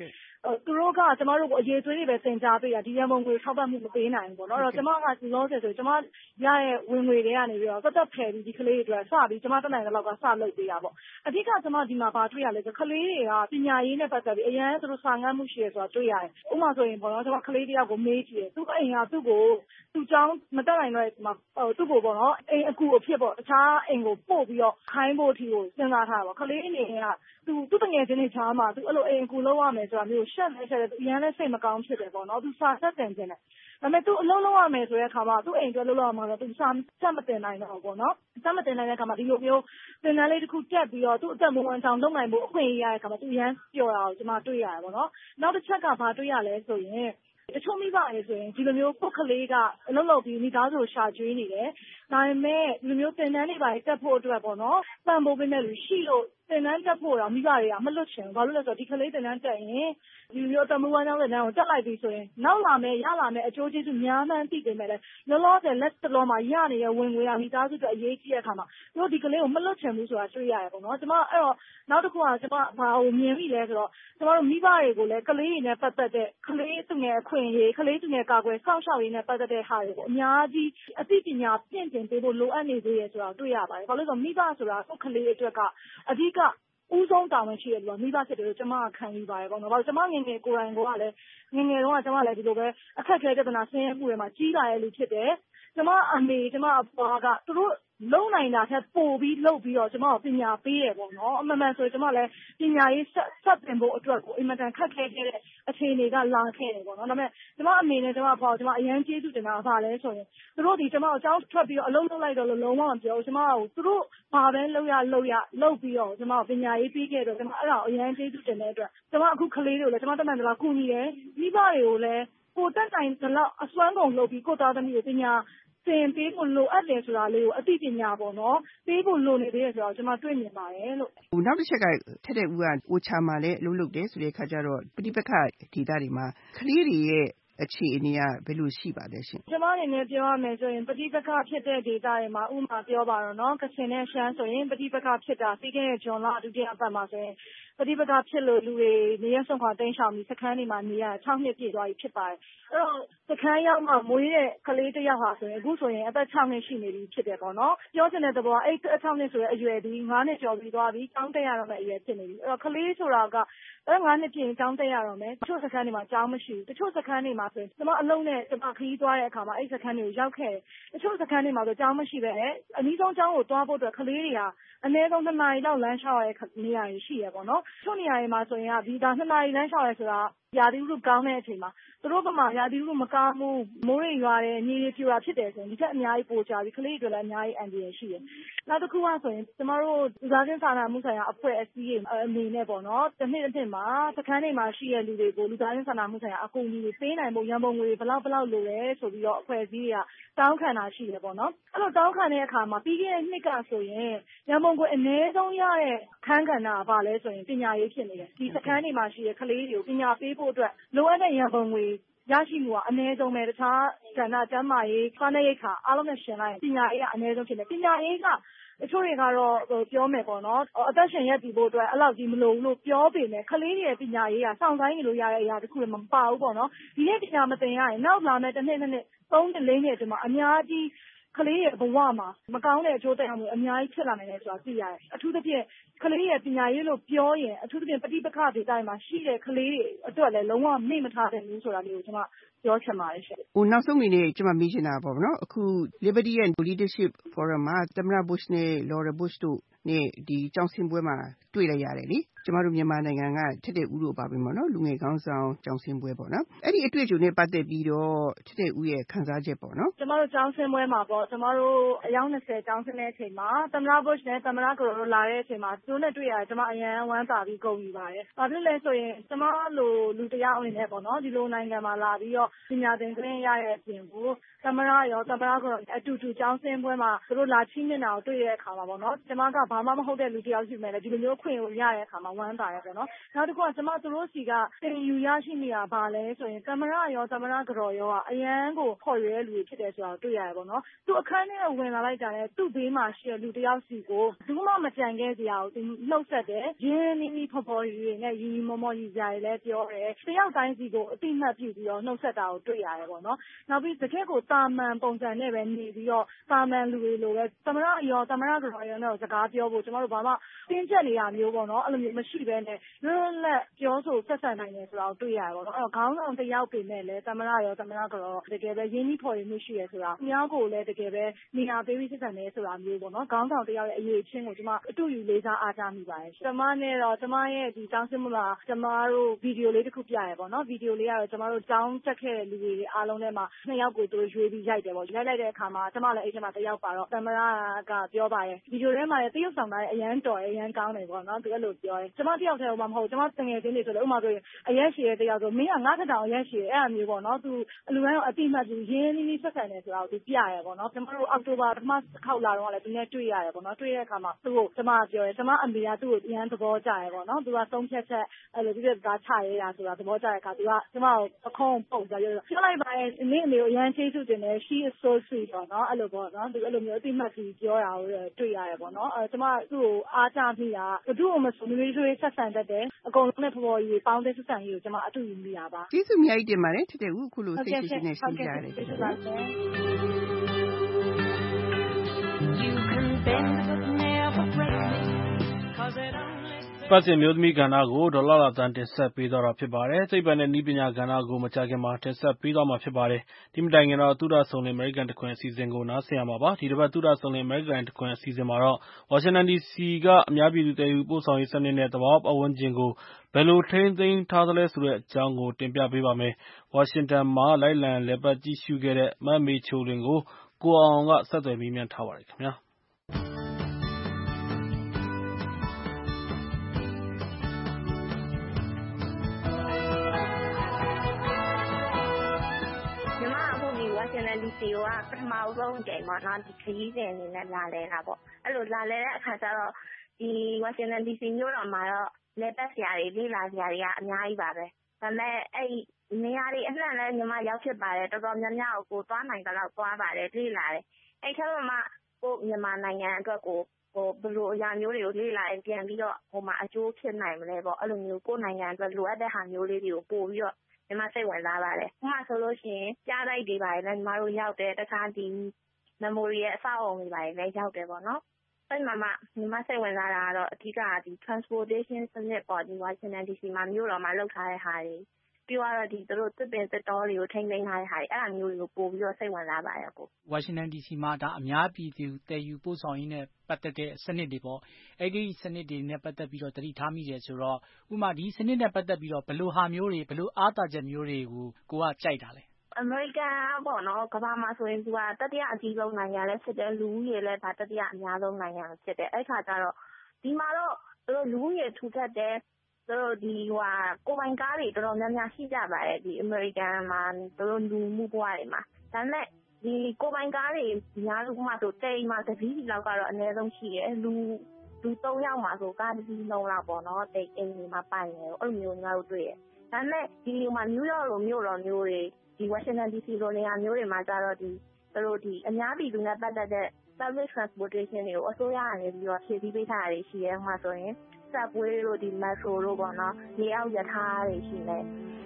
သူတို့ကကျမတို့ကိုအရေးသွေးတွေပဲသင်ကြားပေးတာဒီရန်ပုံငွေထောက်ပံ့မှုမပေးနိုင်ဘူးပေါ့နော်အဲ့တော့ကျမကလောဆယ်ဆိုကျမရတဲ့ဝင်ငွေတွေကနေပြီးတော့သက်ဖယ်ပြီးဒီကလေးတွေအတွက်စပြီးကျမတက်နိုင်တဲ့လောက်ကစလုပ်ပေးတာပေါ့အဓိကကျမဒီမှာဘာတွေ့ရလဲဆိုကလေးတွေကပညာရေးနဲ့ပတ်သက်ပြီးအရန်သူတို့စာငတ်မှုရှိရဆိုတာတွေ့ရတယ်ဥပမာဆိုရင်ပေါ့နော်ကျမကလေးတယောက်ကိုမေးကြည့်တယ်သူ့အိမ်ကသူ့ကိုသူ့ကျောင်းမတက်နိုင်တော့ဒီမှာသူ့ကိုပေါ့နော်အိမ်အကူအဖြစ်ပေါ့တခြားအိမ်ကိုပို့ပြီးတော့ခိုင်းဖို့အထိကိုစဉ်းစားထားတာပေါ့ကလေးအနေနဲ့ကသူ့တငယ်ချင်းတွေချားမှာသူအဲ့လိုအိမ်အကူလုပ်ရမယ်ဆိုတာမျိုးရှက်နေတယ်သူအရန်လည်းစိတ်မကောင်းဖြစ်တယ်ပေါ့နော်သူစာဆက်တင်ခြင်းတယ်ဒါပေမဲ့သူအလုံးလုံးရမယ်ဆိုတဲ့အခါမှာသူ့အိမ်အတွက်လုံးလုံးရမှာတော့သူစာဆက်မတင်နိုင်တော့ဘူးပေါ့နော်ဆက်မတင်နိုင်တဲ့အခါမှာဒီလိုမျိုးသင်တန်းလေးတစ်ခုတက်ပြီးတော့သူ့အသက်မွေးဝမ်းကြောင်းလုပ်နိုင်ဖို့အခွင့်အရေးရတဲ့အခါမှာသူအရန်ပျော်တာကိုကျွန်မတွေ့ရတယ်ပေါ့နော်နောက်တစ်ချက်ကဘာတွေ့ရလဲဆိုရင်တချို့မိဘတွေဆိုရင်ဒီလိုမျိုးပုတ်ကလေးကအလုပ်လုပ်ပြီးမိသားစုကိုရှာကျွေးနေတယ်ဒါပေမဲ့ဒီလိုမျိုးသင်တန်းတွေပါတက်ဖို့အတွက်ပေါ့နော်ပံ့ပိုးပေးမဲ့လူရှိလို့သင်တန်းတက်ဖို့တော့မိဘတွေကမလွတ်ချင်ဘူးဘာလို့လဲဆိုတော့ဒီကလေးသင်တန်းတက်ရင်ဒီလိုမျိုးတမူဝမ်းကြောင်းသင်တန်းကိုတက်လိုက်ပြီးဆိုရင်နောက်လာမယ်ရလာမယ်အကျိုးကျေးဇူးများမှန်းသိပေမဲ့လည်းလောလောဆယ်လက်တလုံးမှာရနေတဲ့ဝင်ငွေကမိသားစုအတွက်အရေးကြီးတဲ့အခါမှာတို့ဒီကလေးကိုမလွတ်ချင်ဘူးဆိုတာတွေ့ရတယ်ပေါ့နော်ကျွန်မအဲ့တော့နောက်တစ်ခုကကျွန်မဘာကိုမြင်မိလဲဆိုတော့ကျွန်တော်တို့မိဘတွေကိုလည်းကလေးတွေနဲ့ပတ်သက်တဲ့ကလေးသူငယ်အခွင့်အရေးကလေးသူငယ်ကာကွယ်စောင့်ရှောက်ရေးနဲ့ပတ်သက်တဲ့ဟာတွေကိုအများကြီးအသိပညာပြင့်တင်ပေးဖို့လိုအပ်နေသေးတယ်ဆိုတာတွေ့ရပါတယ်ဘာလို့လဲဆိုတော့မိဘဆိုတာကိုကလေးအတွက်ကအဓိကဦးဆုံးတာဝန်ရှိတယ်လို့မိဘဖြစ်တယ်လို့ကျွန်မခံယူပါတယ်ပေါ့နော်။ဘာလို့ကျွန်မငယ်ငယ်ကိုယ်တိုင်ကလည်းငယ်ငယ်တုန်းကကျွန်မလည်းဒီလိုပဲအခက်အခဲပြဿနာဆင်းရဲမှုတွေမှာကြီးလာတဲ့လူဖြစ်တယ်။ကျွန်မအမေကျွန်မအဖွားကသူတို့လုံနိုင်တာထက်ပိုပြီးလုပ်ပြီးတော့ကျွန်မကိုပညာပေးတယ်ပေါ့နော်။အမှန်မှန်ဆိုကျွန်မလည်းပညာရေးဆက်တင်ဖို့အတွက်ကိုအင်မတန်ခက်ခဲခဲ့တဲ့အခြေအနေကလာခဲ့တယ်ပေါ့နော်။ဒါပေမဲ့ကျွန်မအမေနဲ့ကျွန်မအဖွားကိုကျွန်မအရန်ကျေးဇူးတင်တာကဘာလဲဆိုရင်သူတို့ဒီကျွန်မကိုအကြောင်းထွက်ပြီးတော့အလုံးလုံးလိုက်တော့လုံးဝမပြောဘူးကျွန်မကိုသူတို့ဘာပဲလုပ်ပြီးတော့ကျွန်မပညာရေးပြီးခဲ့တော့ကျွန်မအဲ့ဒါကိုအရန်ကျေးဇူးတင်တဲ့အတွက်ကျွန်မအခုကလေးတွေကိုလည်းကျွန်မတက်နိုင်တယ်လားကူညီတယ်မိဘတွေကိုလည်းကိုတက်နိုင်တယ်လားအစွမ်းကုန်လုပ်ပြီးကိုသားသမီးကိုပညာသင်ပေးဖို့လိုအပ်တယ်ဆိုတာလေးကိုအသိပညာပေါ့နော်ပေးဖို့လိုနေသေးတယ်ဆိုတော့ကျွန်မတွေ့မြင်ပါတယ်လို့နောက်တစ်ချက်ကထက်တဲ့ဦးကအိုချာမှာလည်းအလုပ်လုပ်တယ်ဆိုတဲ့အခါကျတော့ပဋိပက္ခဒေသတွေမှာကလေးတွေရဲ့အခြေအနေကဘယ်လိုရှိပါလဲရှင်ကျွန်မအနေနဲ့ပြောရမယ်ဆိုရင်ပဋိပက္ခဖြစ်တဲ့ဒေသတွေမှာဥပမာပြောပါတော့နော်ကချင်နဲ့ရှမ်းဆိုရင်ပဋိပက္ခဖြစ်တာပြီးခဲ့တဲ့ဇွန်လဒုတိယပတ်မှာဆိုရင်ပဋိပက္ခဖြစ်လို့လူတွေနေရဆုံးခွာတိမ်းရှောင်ပြီးစခန်းတွေမှာနေရ6နှစ်ပြည့်သွားပြီဖြစ်ပါတယ်အဲ့တော့စခန်းရောက်မှမွေးတဲ့ကလေးတစ်ယောက်ဟာဆိုရင်အခုဆိုရင်အသက်6နှစ်ရှိနေပြီဖြစ်တယ်ပေါ့နော်ပြောချင်တဲ့သဘောအဲ့6နှစ်ဆိုတဲ့အရွယ်ဒီ9နှစ်ကျော်ပြီးသွားပြီကျောင်းတက်ရတော့မယ့်အရွယ်ဖြစ်နေပြီအဲ့တော့ကလေးဆိုတာက9နှစ်ပြည့်ရင်ကျောင်းတက်ရတော့မယ်တချို့စခန်းတွေမှာကျောင်းမရှိဘူးတချို့စခန်းတွေမှာဆိုရင်ကျွန်မအလုံးနဲ့ကျွန်မခရီးသွားတဲ့အခါမှာအဲ့စခန်းတွေကိုရောက်ခဲ့တယ်တချို့စခန်းတွေမှာဆိုကျောင်းမရှိပဲအနည်းဆုံးကျောင်းကိုသွားဖို့အတွက်ကလေးတွေဟာအနည်းဆုံး2နာရီလောက်လမ်းလျှောက်ရတဲ့နေရာတွေရှိရပေါ့နော်တချို့နေရာတွေမှာဆိုရင်ဒီ2နာရီလမ်းလျှောက်ရဆိုတာရာသီဥတုကောင်းတဲ့အချိန်မှာသူတို့ကမှရာသီဥတုမကောင်းဘူးမိုးတွေရွာတယ်မြေတွေပြိုတာဖြစ်တယ်ဆိုရင်ဒီချက်အများကြီးပိုကြပြီးကလေးတွေလည်းအများကြီးအန္တရာယ်ရှိတယ်နောက်တစ်ခုကဆိုရင်ကျမတို့လူသားချင်းစာနာမှုဆိုင်ရာအဖွဲ့အစည်းတွေအနေနဲ့ပေါ့နော်တစ်နှစ်မှာစခန်းတွေမှာရှိတဲ့လူတွေကိုလူသားချင်းစာနာမှုဆိုင်ရာအကူအညီတွေပေးနိုင်ဖို့ရန်ပုံငွေဘယ်လောက်လိုလဲဆိုပြီးတော့အဖွဲ့အစည်းတွေကတောင်းခံတာရှိတယ်ပေါ့နော်အဲ့လိုတောင်းခံတဲ့အခါမှာပြီးခဲ့တဲ့နှစ်ကဆိုရင်ရန်ပုံငွေအနည်းဆုံးရတဲ့ခန်းကဏ္ဍကဘာလဲဆိုရင်ပညာရေးဖြစ်နေတယ်ဒီစခန်းတွေမှာရှိတဲ့ကလေးတွေကိုပညာပေးဖို့အတွက်လိုအပ်တဲ့ရန်ပုံငွေရရှိမှုကအနည်းဆုံးပဲတခြားကဏ္ဍကျန်းမာရေးစားနပ်ရိက္ခာအားလုံးနဲ့ရှင်လိုက်ပညာရေးကအနည်းဆုံးဖြစ်တယ်ပညာရေးကတချို့တွေကတော့ပြောမယ်ပေါ့နော်အသက်ရှင်ရပ်တည်ဖို့အတွက်အဲ့လောက်ကြီးမလိုဘူးလို့ပြောပေမဲ့ကလေးတွေရဲ့ပညာရေးကစောင့်ဆိုင်နေလို့ရတဲ့အရာတခုလည်းမပါဘူးပေါ့နော်ဒီနေ့ပညာမသင်ရရင်နောက်လာမယ့်တစ်နှစ်3နှစ်4နှစ်ဒီမှာအများကြီးကလေးရဲ့ဘဝမှာမကောင်းတဲ့အကျိုးသက်ရောက်မှုအများကြီးဖြစ်လာနိုင်တယ်ဆိုတာသိရတယ်အထူးသဖြင့်ကလေးရဲ့ပညာရေးလို့ပြောရင်အထူးသဖြင့်ပဋိပက္ခဒေသတွေမှာရှိတဲ့ကလေးတွေအတွက်လည်းလုံးဝမေ့မထားတဲ့ဘူးဆိုတာလေးကိုကျွန်မပြောချင်ပါတယ်ရှင်နောက်ဆုံးအနေနဲ့ကျွန်မမေးချင်တာပေါ့နော်အခု Liberty and Leadership Forum မှာသမ္မတ Bush နဲ့ Laura Bush တို့နဲ့ဒီကျောင်းဆင်းပွဲမှာတွေ့လိုက်ရတယ်လေကျမတို့မြန်မာနိုင်ငံကထက်တဲ့ဦးတို့ပါပဲပေါ့နော်လူငယ်ခေါင်းဆောင်ကျောင်းဆင်းပွဲပေါ့နော်အဲ့ဒီအတွေ့အကြုံနဲ့ပတ်သက်ပြီးတော့ထက်တဲ့ဦးရဲ့ခံစားချက်ပေါ့နော်ကျမတို့ကျောင်းဆင်းပွဲမှာပေါ့ကျမတို့အယောက်20ကျောင်းဆင်းတဲ့အချိန်မှာသမ္မတ Bush နဲ့သမ္မတကတော်တို့လာတဲ့အချိန်မှာသူတို့နဲ့တွေ့ရတယ်ကျမအရန်ဝမ်းသာပြီးဂုဏ်ယူပါတယ်။ဘာဖြစ်လဲဆိုရင်ကျမလိုလူတစ်ယောက်အနေနဲ့ပေါ့နော်ဒီလိုနိုင်ငံမှာလာပြီးတော့ပညာသင်ခွင့်ရတဲ့အပြင်ကိုသမ္မတရောသမ္မတကတော့အတူတူကျောင်းဆင်းပွဲမှာသူတို့လာချိမြင့်တာကိုတွေ့တဲ့အခါမှာပေါ့နော်ကျမကဘာဘာမှမဟုတ်တဲ့လူတယောက်ရှိမယ်လေဒီလိုမျိုးခွင့်ကိုရတဲ့အခါမှာဝမ်းသာရပေါ့နော်နောက်တစ်ခုကကျွန်မသူတို့စီကတင်ယူရရှိနေတာဘာလဲဆိုရင်သမ္မတရောသမ္မတကတော်ရောကအရန်ကိုခေါ်ရွေးလူတွေဖြစ်တယ်ဆိုတာကိုတွေ့ရတယ်ပေါ့နော်သူအခန်းထဲဝင်လာလိုက်တာနဲ့သူ့ဘေးမှာရှိတဲ့လူတယောက်စီကိုဘူးမှမကြံခဲ့စရာကိုသူနှုတ်ဆက်တယ်ရင်းနှီးဖော်ဖော်ရည်နဲ့ရီမောမောရီစရာတွေလည်းပြောတယ်တယောက်တိုင်းစီကိုအတိမတ်ပြုပြီးတော့နှုတ်ဆက်တာကိုတွေ့ရတယ်ပေါ့နော်နောက်ပြီးတကယ့်ကိုတာမန်ပုံစံနဲ့ပဲနေပြီးတော့တာမန်လူတွေလိုပဲသမ္မတရောသမ္မတကတော်ရောနဲ့စကားပြောဖို့ကျွန်တော်တို့ဘာမှတင်းကျပ်နေတာမျိုးပေါ့နော်အဲ့လိုမျိုးမရှိဘဲနဲ့လွတ်လပ်ပြောဆိုဆက်ဆံနိုင်တယ်ဆိုတာကိုတွေ့ရတယ်ပေါ့နော်အဲ့တော့ခေါင်းဆောင်တယောက်ပြင်မဲ့လဲသမ္မတရောသမ္မတကတော်တကယ်ပဲရင်းနှီးဖော်ရည်မှုရှိရဆိုတာအများကိုလည်းတကယ်ပဲနေရာပေးပြီးဆက်ဆံတယ်ဆိုတာမျိုးပေါ့နော်ခေါင်းဆောင်တယောက်ရဲ့အရေးချင်းကိုကျွန်မအတူယူလေးစားအားကြမိပါတယ်ကျွန်မနဲ့တော့ကျွန်မရဲ့ဒီတောင်းစစ်မှုမှာကျွန်မတို့ဗီဒီယိုလေးတစ်ခုပြရပေါ့နော်ဗီဒီယိုလေးကတော့ကျွန်မတို့တောင်းတက်ခဲ့တဲ့လူတွေအားလုံးထဲမှာ2ယောက်ကိုသူတို့ရွေးပြီးရိုက်တယ်ပေါ့ရိုက်လိုက်တဲ့အခါမှာကျွန်မလည်းအဲ့ဒီမှာတယောက်ပါတော့သမ္မတကပြောပါတယ်ဗီဒီယိုထဲမှာလည်းတရုတ်ဆောင်သားရဲ့အရန်တော်အရန်ကောင်းတယ်ပေါ့နော်သူအဲ့လိုပြောတယ်ကျွန်မတယောက်တည်းမှမဟုတ်ကျွန်မတငယ်ချင်းတွေဆိုလည်းဥပမာဆိုရင်အရက်ရှည်တဲ့တယောက်ဆိုမင်းကငါးထထောင်အရက်ရှည်အဲ့အမျိုးပေါ့နော်သူအလူတိုင်းအတိမတ်သူရင်းနှီးဆက်ဆံတယ်ဆိုတာကိုသူပြရတယ်ပေါ့နော်ကျွန်မတို့အောက်တိုဘာပထမခေါက်လာတော့လည်းသူနဲ့တွေ့ရတယ်ပေါ့နော်တွေ့တဲ့အခါမှာသူ့ကိုကျွန်မပြောတယ်ကျွန်မအမေကသူ့ကိုအရန်သဘောကျတယ်ပေါ့နော်သူကသုံးဖြတ်ချက်အဲ့လိုပြည့်ပြည့်သားချရဲတာဆိုတာသဘောကျတဲ့အခါသူကကျွန်မကိုအခေါင်းပုံကြပြောလိုက်ပါရဲ့နင့်အမေကိုအရန်ချေးစုတင်တယ် she is so sweet ပေါ့နော်အဲ့လိုပေါ့နော်သူအဲ့လိုမျိုးအတိမတ်ကြီးပြောတာကိုတွေ့ရတယ်ပေါ့နော်ကျွန်မသူ့ကိုအားကြမိတာဘသူ့ကိုမဆိုမျိုးတွေဆက်ဆံတတ်တယ်အကုန်လုံးနဲ့ဖော်ဖော်ကြီးပေါင်းတဲ့ဆက်ဆံရေးကိုကျွန်မအတူယူမိတာပါကျေးဇူးအများကြီးတင်ပါတယ်ထက်တဲ့ဦးအခုလိုစိတ်ရှိရှိနဲ့ရှင်းပြရတယ်ကျေးဇူးပါရှင် You can bend but never break me cause it only ပတ်စင်မျိုးသမီးကဏ္ဍကိုဒေါ်လာလာတန်းတင်ဆက်ပေးသွားတာဖြစ်ပါတယ်။စိတ်ပန်တဲ့နည်းပညာကဏ္ဍကိုမကြာခင်မှာတင်ဆက်ပေးသွားမှာဖြစ်ပါတယ်။ဒီမတိုင်ခင်တော့သုဒ္ဓဆုံလင်အမေရိကန်တခွင်အစီအစဉ်ကိုနားဆင်ရမှာပါ။ဒီတစ်ပတ်သုဒ္ဓဆုံလင်အမေရိကန်တခွင်အစီအစဉ်မှာတော့ဝါရှင်တန် DC ကအများပြည်သူတည်ယူပို့ဆောင်ရေးစနစ်နဲ့သဘာဝပတ်ဝန်းကျင်ကိုဘယ်လိုထိန်းသိမ်းထားသလဲဆိုတဲ့အကြောင်းကိုတင်ပြပေးပါမယ်။ဝါရှင်တန်မှာလိုက်လံလည်ပတ်ကြည့်ရှုခဲ့တဲ့မမေချိုလင်ကိုကိုအောင်ကဆက်သွယ်မေးမြန်းထားပါတယ်ခင်ဗျာ။ဒီစီကပထမဆုံးကြိမ်ပေါ့နော်ဒီခရီးစဉ်အနေနဲ့လာလဲတာပေါ့အဲ့လိုလာလဲတဲ့အခါကျတော့ဒီဝါရှင်တန် DC မြို့တော်မှာတော့လေပတ်စရာတွေလေ့လာစရာတွေကအများကြီးပါပဲဒါပေမဲ့အဲ့နေရာတွေအနှံ့လဲညီမရောက်ဖြစ်ပါတယ်တော်တော်များများကိုသွားနိုင်ကြတော့သွားပါတယ်လေ့လာတယ်အဲ့ထက်မှကိုမြန်မာနိုင်ငံအတွက်ကိုဘယ်လိုအရာမျိုးတွေကိုလေ့လာရင်ပြန်ပြီးတော့ဟိုမှာအကျိုးဖြစ်နိုင်မလဲပေါ့အဲ့လိုမျိုးကိုနိုင်ငံအတွက်လိုအပ်တဲ့ဟာမျိုးလေးတွေကိုပို့ပြီးတော့ညီမစိတ်ဝင်စားပါတယ်။ဥပမာဆိုလို့ရှိရင်ကြားလိုက်တွေပါလေညီမတို့ရောက်တယ်တခြားဒီ memory ရဲ့အဆောက်အအုံတွေပါလေရောက်တယ်ပေါ့နော်။အဲ့မှာညီမစိတ်ဝင်စားတာကတော့အဓိကဒီ transportation စနစ်ပေါ့ဒီ Washington DC မှာမြို့တော်မှာလုပ်ထားတဲ့ဟာတွေပြီးတော့ဒီတို့သစ်ပင်သစ်တောတွေကိုထိန်းသိမ်းထားတဲ့ဟာတွေအဲ့အမျိုးတွေကိုပို့ပြီးတော့စိတ်ဝင်စားပါတယ်ကိုဝါရှင်တန် DC မှာဒါအများပြည်သူတည်ယူပို့ဆောင်ရေးနဲ့ပတ်သက်တဲ့စနစ်တွေပေါ့အဲ့ဒီစနစ်တွေနဲ့ပတ်သက်ပြီးတော့တတိထားမိတယ်ဆိုတော့ဥပမာဒီစနစ်နဲ့ပတ်သက်ပြီးတော့ဘယ်လိုဟာမျိုးတွေဘယ်လိုအားသာချက်မျိုးတွေကိုကိုကကြိုက်တာလဲအမေရိကန်ပေါ့နော်ကမ္ဘာမှာဆိုရင်သူကတတိယအကြီးဆုံးနိုင်ငံလည်းဖြစ်တယ်လူဦးရေလည်းဒါတတိယအများဆုံးနိုင်ငံဖြစ်တယ်အဲ့ခါကျတော့ဒီမှာတော့သူတို့လူဦးရေထူထပ်တယ်သူတို့ဒီကိုယ်ပိုင်ကားတွေတော်တော်များများရှိကြပါတယ်ဒီအမေရိကန်မှာသူတို့လူမှုဘဝတွေမှာဒါပေမဲ့ဒီကိုယ်ပိုင်ကားတွေများလို့မှဆိုတိမ်မှာတစ်စီးလောက်ကတော့အနည်းဆုံးရှိတယ်လူ3ယောက်မှာဆိုကားတစ်စီးလုံးလောက်ပေါ့နော်တိမ်အိမ်တွေမှာပိုင်တယ်အဲ့လိုမျိုးငါတို့တွေ့ရတယ်ဒါပေမဲ့ဒီမှာနယူးယောက်လိုမြို့တော်မျိုးတွေဒီ Washington DC လိုနေရာမျိုးတွေမှာကျတော့ဒီသူတို့ဒီအများပြည်သူနဲ့ပတ်သက်တဲ့ public transportation တွေကိုအစိုးရကနေပြီးတော့ဖြည့်ဆည်းပေးထားတာတွေရှိရဲမှာဆိုရင် subway တို့ဒီ metro တို့ပေါ့နော်နေအောက်ရထားတွေရှိနေ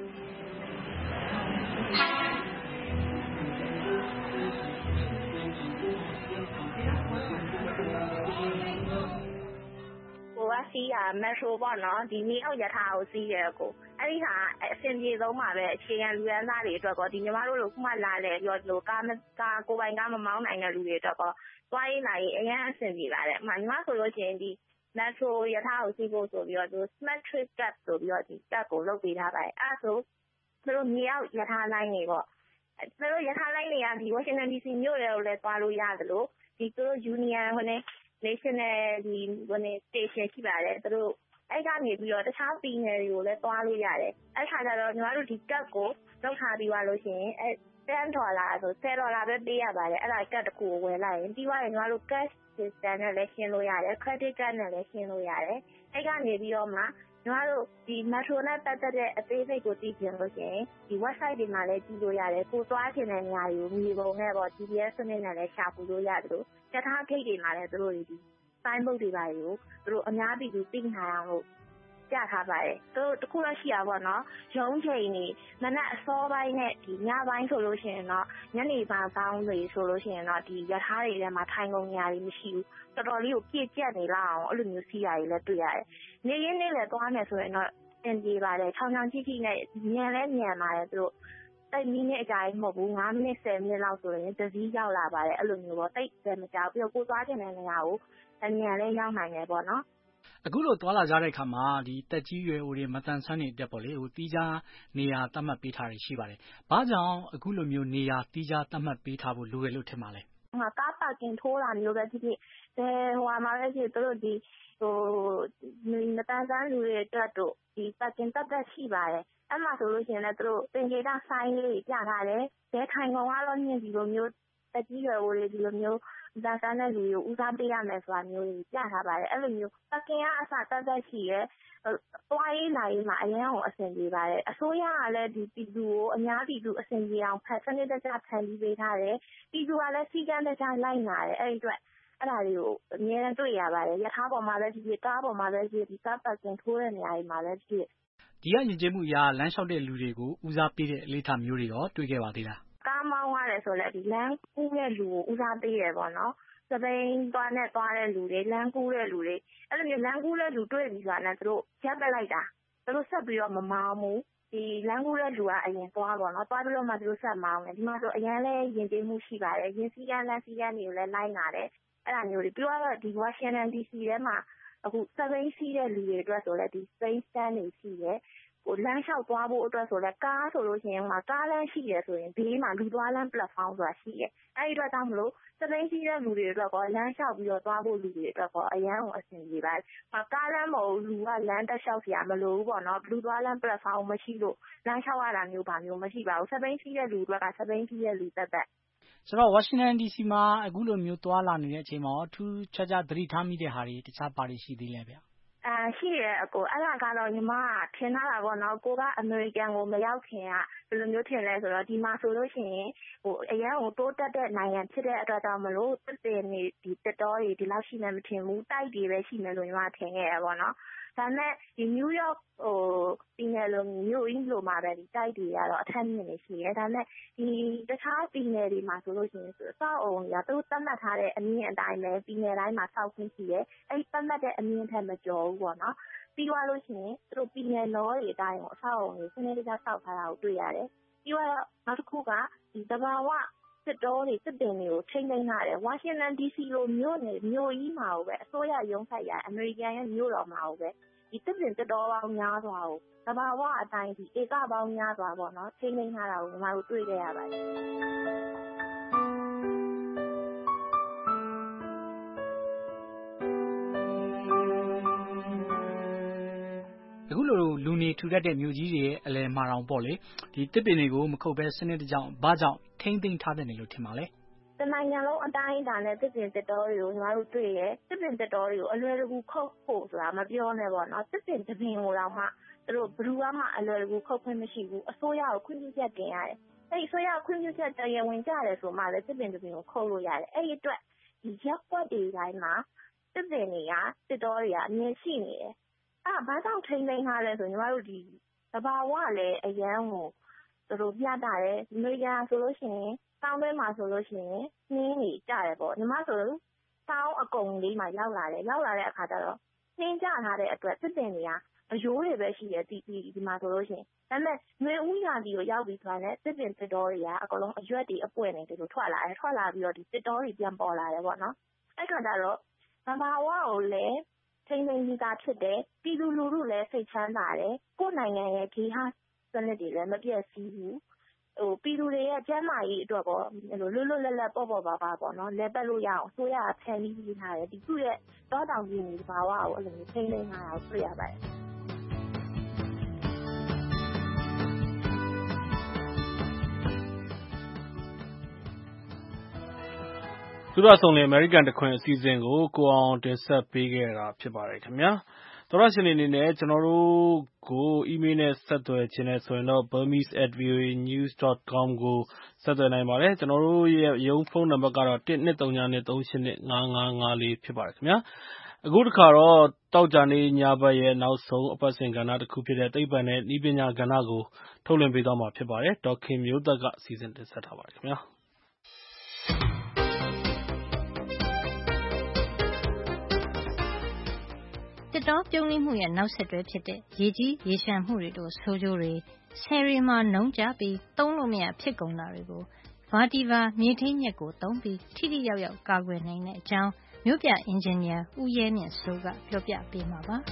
စီးရ metro ပေါ့နော်ဒီနေအောက်ရထားကိုစီးရဲကိုအဲ့ဒီဟာအဆင်ပြေဆုံးပါပဲအခြေခံလူရန်သားတွေအတွက်ကောဒီညီမတို့လိုခုမှလာလေပြောလို့ကားကိုပိုင်ကားမမောင်းနိုင်တဲ့လူတွေအတွက်ကောသွားရေးလာရေးအရင်အဆင်ပြေပါတယ်အမှညီမဆိုလို့ရှိရင်ဒီ metro ရထားကိုစီးဖို့ဆိုပြီးတော့သူ smart trip card ဆိုပြီးတော့ဒီ card ကိုလုပ်ပေးထားပါတယ်အဲ့ဆိုသူတို့မြေအောက်ရထားလိုင်းတွေပေါ့သူတို့ရထားလိုင်းတွေကဒီ Washington DC မြို့တွေကိုလည်းသွားလို့ရတယ်လို့ဒီသူတို့ Union National ဒီstation ရှိပါတယ်သူတို့အဲ့ကနေပြီးတော့တခြားပြည်နယ်တွေကိုလည်းသွားလို့ရတယ်အဲ့ခါကျတော့ညီမတို့ဒီကတ်ကိုလောက်ထားပြီးသွားလို့ရှိရင်$10ဆို$10ပဲပေးရပါတယ်အဲ့ဒါကတ်တစ်ခုကိုဝယ်လိုက်ရင်ပြီးသွားရင်ညီမတို့ cash system နဲ့လည်းရှင်းလို့ရတယ် credit card နဲ့လည်းရှင်းလို့ရတယ်အဲ့ကနေပြီးတော့မှညီမတို့ဒီ metro နဲ့ပတ်သက်တဲ့အသေးစိတ်ကိုသိချင်လို့ရှိရင်ဒီ website တွေမှာလည်းကြည့်လို့ရတယ်ကိုသွားချင်တဲ့နေရာတွေကိုမြေပုံနဲ့ပေါ့ GPS စနစ်နဲ့လည်းရှာဖွေလို့ရတယ်လို့တခြားဂိတ်တွေမှာလည်းသူတို့ဒီsign board တွေပါတွေကိုသူတို့အများပြည်သူသိနိုင်အောင်လို့ပြထားပါတယ်သူတို့တခုတော့ရှိတာပေါ့နော်ရုံးချိန်နေမနက်အစောပိုင်းနဲ့ဒီညပိုင်းဆိုလို့ရှိရင်တော့ညနေပိုင်းပေါင်းတွေဆိုလို့ရှိရင်တော့ဒီရထားတွေထဲမှာထိုင်ကုန်နေရာတွေမရှိဘူးတော်တော်လေးကိုပြည့်ကျက်နေလောက်အောင်အဲ့လိုမျိုးစီးရည်လည်းတွေ့ရတယ်နေရင်းနဲ့လည်းသွားမယ်ဆိုရင်တော့တင်ပြေပါတယ်ချောင်းချောင်းကြီးကြီးနဲ့မြန်လဲမြန်ပါတယ်သူတို့တိတ်မိနစ်အကြာကြီးမဟုတ်ဘူး9မိနစ်10မိနစ်လောက်ဆိုရင်တစည်းရောက်လာပါတယ်အဲ့လိုမျိုးပေါ့တိတ်တယ်မကြောက်ပြီးတော့ကိုသွားချင်တဲ့နေရာကိုအမြန်လဲရောက်နိုင်တယ်ပေါ့နော်အခုလိုသွားလာကြတဲ့အခါမှာဒီတက်ကြီးရွယ်အိုတွေမတန်ဆန်းတွေတက်ပေါ့လေဟိုတီးခြားနေရာသတ်မှတ်ပေးထားတွေရှိပါတယ်။ဘာကြောင့်အခုလိုမျိုးနေရာတီးခြားသတ်မှတ်ပေးထားဖို့လိုရလို့ထင်ပါလဲ။ကားပါကင်ထိုးတာမျိုးပဲဖြစ်ဖြစ်ဟိုမှာပဲဖြစ်သူတို့ဒီမတန်ဆန်းလူတွေအတွက်တို့ဒီပါကင်တက်ရှိပါတယ်။အဲ့မှာဆိုလို့ရှိရင်လည်းသူတို့တင်ကြေတာဆိုင်လေးပြထားတယ်။တဲထိုင်ကောင်ကတော့ညင်ဒီလိုမျိုးတက်ကြီးရွယ်အိုတွေဒီလိုမျိုးဒါစားတဲ့လူကိုဦးစားပေးရမယ်ဆိုတာမျိုးကြီးပြထားပါတယ်အဲ့လိုမျိုးပကင်ကအစတက်ရှိရဲသွားရေးလာရေးမှာအရင်ကအဆင်ပြေပါတယ်အစိုးရကလည်းဒီပြည်သူကိုအများပြည်သူအဆင်ပြေအောင်စနစ်တကျဖန်တီးပေးထားတယ်ပြည်သူကလည်းစီကံတကျလိုက်နာတယ်အဲ့ဒီအတွက်အဲ့ဒါတွေကိုအများနဲ့တွေ့ရပါတယ်ရထားပေါ်မှာလည်းဒီကားပေါ်မှာလည်းဒီကားပကင်ထိုးတဲ့နေရာတွေမှာလည်းဒီကယဉ်ကျေးမှုအရာလမ်းလျှောက်တဲ့လူတွေကိုဦးစားပေးတဲ့အလေးထားမျိုးတွေရောတွေ့ခဲ့ပါသေးလားကားမောင်းရတယ်ဆိုလည်းဒီလမ်းကူးတဲ့လူကိုဦးစားပေးရပေါ့နော်စပိန်သွားတဲ့လူတွေလမ်းကူးတဲ့လူတွေအဲ့လိုမျိုးလမ်းကူးတဲ့လူတွေ့ပြီဆိုတာနဲ့သူတို့ရပ်ပလိုက်တာသူတို့ဆက်ပြီးတော့မမောင်းဘူးဒီလမ်းကူးတဲ့လူကအရင်သွားပေါ့နော်သွားပြီးတော့မှသူတို့ဆက်မောင်းတယ်ဒီမှာဆိုအရင်လဲယဉ်ကျေးမှုရှိပါတယ်ယဉ်စည်းကမ်းလမ်းစည်းကမ်းတွေကိုလည်းလိုက်နာတယ်အဲ့ဒါမျိုးတွေပြီးတော့ဒီ Washington DC ထဲမှာအခုစပိန်စီးတဲ့လူတွေအတွက်ဆိုလည်းဒီ Spain stand တွေရှိတယ်ဟိုလမ်းလျှောက်သွားဖို့အတွက်ဆိုလဲကားဆိုလို့ရှိရင်ကားလမ်းရှိရဆိုရင်ဘေးမှာလူသွားလမ်း platform ဆိုတာရှိတယ်အဲ့ဒီအတွက်ကြောင့်မလို့စပိန်စီးတဲ့လူတွေအတွက်ကောလမ်းလျှောက်ပြီးတော့သွားဖို့လူတွေအတွက်ကောအရန်ကိုအဆင်ပြေပါတယ်ကားလမ်းမဟုတ်လူကလမ်းတက်လျှောက်เสียမလို့ဘူးပေါ့နော်လူသွားလမ်း platform မရှိလို့လမ်းလျှောက်ရတာမျိုးပါမျိုးမရှိပါဘူးစပိန်စီးတဲ့လူတွေကစပိန်စီးတဲ့လူသက်ဆိုတော့ Washington DC မှာအခုလိုမျိုးသွားလာနေတဲ့အချိန်မှာထူးခြားခြားသတိထားမိတဲ့ဟာတွေတခြားပါတွေရှိသေးလဲဗျရှိရဲအကိုအဲ့ဒါကတော့ညီမထင်ထားတာပေါ့နော်ကိုကအမေရိကန်ကိုမရောက်ခင်ကဘယ်လိုမျိုးထင်လဲဆိုတော့ဒီမှာဆိုလို့ရှိရင်ဟိုအရင်ကတိုးတက်တဲ့နိုင်ငံဖြစ်တဲ့အတွက်ကြောင့်မလို့တစ်ပင်နေဒီတက်တော်တွေဒီလောက်ရှိမှမထင်ဘူးတိုက်တွေပဲရှိမယ်လို့ညီမထင်ခဲ့ရပေါ့နော်ဒါနဲ့ဒီနယူးယောက်ပြည်နယ်လိုမြို့အင်းလိုမှာပဲဒီတိုက်တွေကတော့အထက်မြင့်နေရှိရဲဒါနဲ့ဒီတခြားပြည်နယ်တွေမှာဆိုလို့ရှိရင်စောက်အောင်ရသူသတ်မှတ်ထားတဲ့အမြင့်အတိုင်းပဲပြည်နယ်တိုင်းမှာစောက်ခွင့်ရှိရဲအဲ့သတ်မှတ်တဲ့အမြင့်ထက်မကျော်ဘူးပေါ့နော်ပြီးသွားလို့ရှိရင်သူတို့ပြည်နယ်လောတွေအတိုင်းကိုအဆောက်အုံတွေစနစ်တကျစောက်ထားတာကိုတွေ့ရတယ်ပြီးတော့နောက်တစ်ခုကဒီတဘာဝစစ်တော်တွေစစ်တင်တွေကိုထိမ့်သိမ်းထားတယ်ဝါရှင်တန် DC လိုမြို့ကြီးမှာပဲအစိုးရရုံးဆိုင်ရာအမေရိကန်ရဲ့မြို့တော်မှာပဲဒီစစ်တင်စစ်တော်ပေါင်းများစွာကိုတဘာဝအတိုင်းဒီဧကပေါင်းများစွာပေါ့နော်ထိမ့်သိမ်းထားတာကိုကျွန်တော်တို့တွေ့ခဲ့ရပါတယ်အခုလိုလူနေထူထပ်တဲ့မြို့ကြီးတွေရဲ့အလယ်မှာတောင်ပေါ့လေဒီတစ်ပင်တွေကိုမခုတ်ပဲစနစ်တကျဘာကြောင့်ထိမ့်သိမ်းထားတယ်လို့ထင်ပါလဲတနိုင်ငံလုံးအတိုင်းအတာနဲ့တစ်ပင်တစ်တော်တွေကိုကျွန်တော်တို့တွေ့ရဲတစ်ပင်တစ်တော်တွေကိုအလွယ်တကူခုတ်ဖို့ဆိုတာမပြောနဲ့ပေါ့နော်တစ်ပင်တစ်ပင်ကိုတော့မှသူတို့ဘယ်သူမှအလွယ်တကူခုတ်ခွင့်မရှိဘူးအစိုးရကိုခွင့်ပြုချက်တင်ရတယ်အဲ့အစိုးရခွင့်ပြုချက်တရားဝင်ကြတယ်ဆိုမှလည်းတစ်ပင်တစ်ပင်ကိုခုတ်လို့ရတယ်အဲ့ဒီအတွက်ဒီရက်ကွက်တွေတိုင်းမှာတစ်ပင်တွေကတစ်တော်တွေကအမြင်ရှိနေတယ်ဘာကြောင့်ထိမ့်သိမ်းထားလဲဆိုညီမတို့ဒီတဘာဝလည်းအရန်ကိုသူတို့ပြတာတယ်အမေရိကန်ဆိုလို့ရှိရင်တောင်းတွင်းမှာဆိုလို့ရှိရင်နှင်းတွေကြတယ်ပေါ့ညီမဆိုတောင်းအကုံလေးမှာရောက်လာတဲ့အခါကျတော့နှင်းကြထားတဲ့အတွက်စစ်တင်တွေကအယိုးတွေပဲရှိတယ်ဒီမှာဆိုလို့ရှိရင်ဒါပေမဲ့ຫນွေဦးရာသီကိုရောက်ပြီးသွားတဲ့စစ်တင်တစ်တော်တွေကအကုန်လုံးအရွက်တွေအပွင့်နေတယ်လို့ထွက်လာပြီးတော့ဒီတစ်တော်တွေပြန်ပေါ်လာတယ်ပေါ့နော်အဲ့ခါကျတော့တဘာဝကိုလည်းထိန်းသိမ်းပြီးသားဖြစ်တယ်ပြည်သူလူထုလည်းစိတ်ချမ်းသာတယ်ကိုယ်နိုင်ငံရဲ့ဂေဟစနစ်တွေလည်းမပြည့်စည်ဘူးပြည်သူတွေရဲ့ကျန်းမာရေးအတွက်ပေါ့လွတ်လွတ်လပ်လပ်ပေါ့ပါပေါ့နော်လဲပတ်လို့ရအောင်ဆိုရဖန်ပြီးပြီးထားတယ်ဒီသူ့ရဲ့တောတောင်ကြီးတွေဘာဝကိုအဲ့လိုမျိုးထိန်းသိမ်းထားတာကိုတွေ့ရပါတယ်သူရဆုံးတဲ့အမေရိကန်တခွင်အစီအစဉ်ကိုကိုအောင်တင်ဆက်ပေးခဲ့တာဖြစ်ပါတယ်ခင်ဗျာသောရရှင်အနေနဲ့ကျွန်တော်တို့ကိုအီးမေးလ်နဲ့ဆက်သွယ်ခြင်းနဲ့ဆိုရင်တော့ burmese@voanews.com ကိုဆက်သွယ်နိုင်ပါတယ်ကျွန်တော်တို့ရဲ့ရုံးဖုန်းနံပါတ်ကတော့12393855554ဖြစ်ပါတယ်ခင်ဗျာအခုတစ်ခါတော့တောက်ကြနေညဘက်ရဲ့နောက်ဆုံးအပတ်စဉ်ကဏ္ဍတစ်ခုဖြစ်တဲ့သိပ္ပံနဲ့ဤပညာကဏ္ဍကိုထုတ်လွှင့်ပေးသွားမှာဖြစ်ပါတယ်ဒေါက်ခင်မျိုးသက်ကအစီအစဉ်တင်ဆက်ထားပါတယ်ခင်ဗျာတစ်တောပြုံးလိမှုရဲ့နောက်ဆက်တွဲဖြစ်တဲ့ရေကြီးရေရှမ်းမှုတွေတို့ဆိုးကျိုးတွေဆယ်ရီမှာနှုံးကြပြီးသုံးလို့မရဖြစ်ကုန်တာတွေကို Vertiva မြေထိန်းမြက်ကိုသုံးပြီးထိထိရောက်ရောက်ကာကွယ်နိုင်တဲ့အကြောင်းမြို့ပြအင်ဂျင်နီယာဦးရဲမြင့်စိုးကပြောပြပေးမှာပါ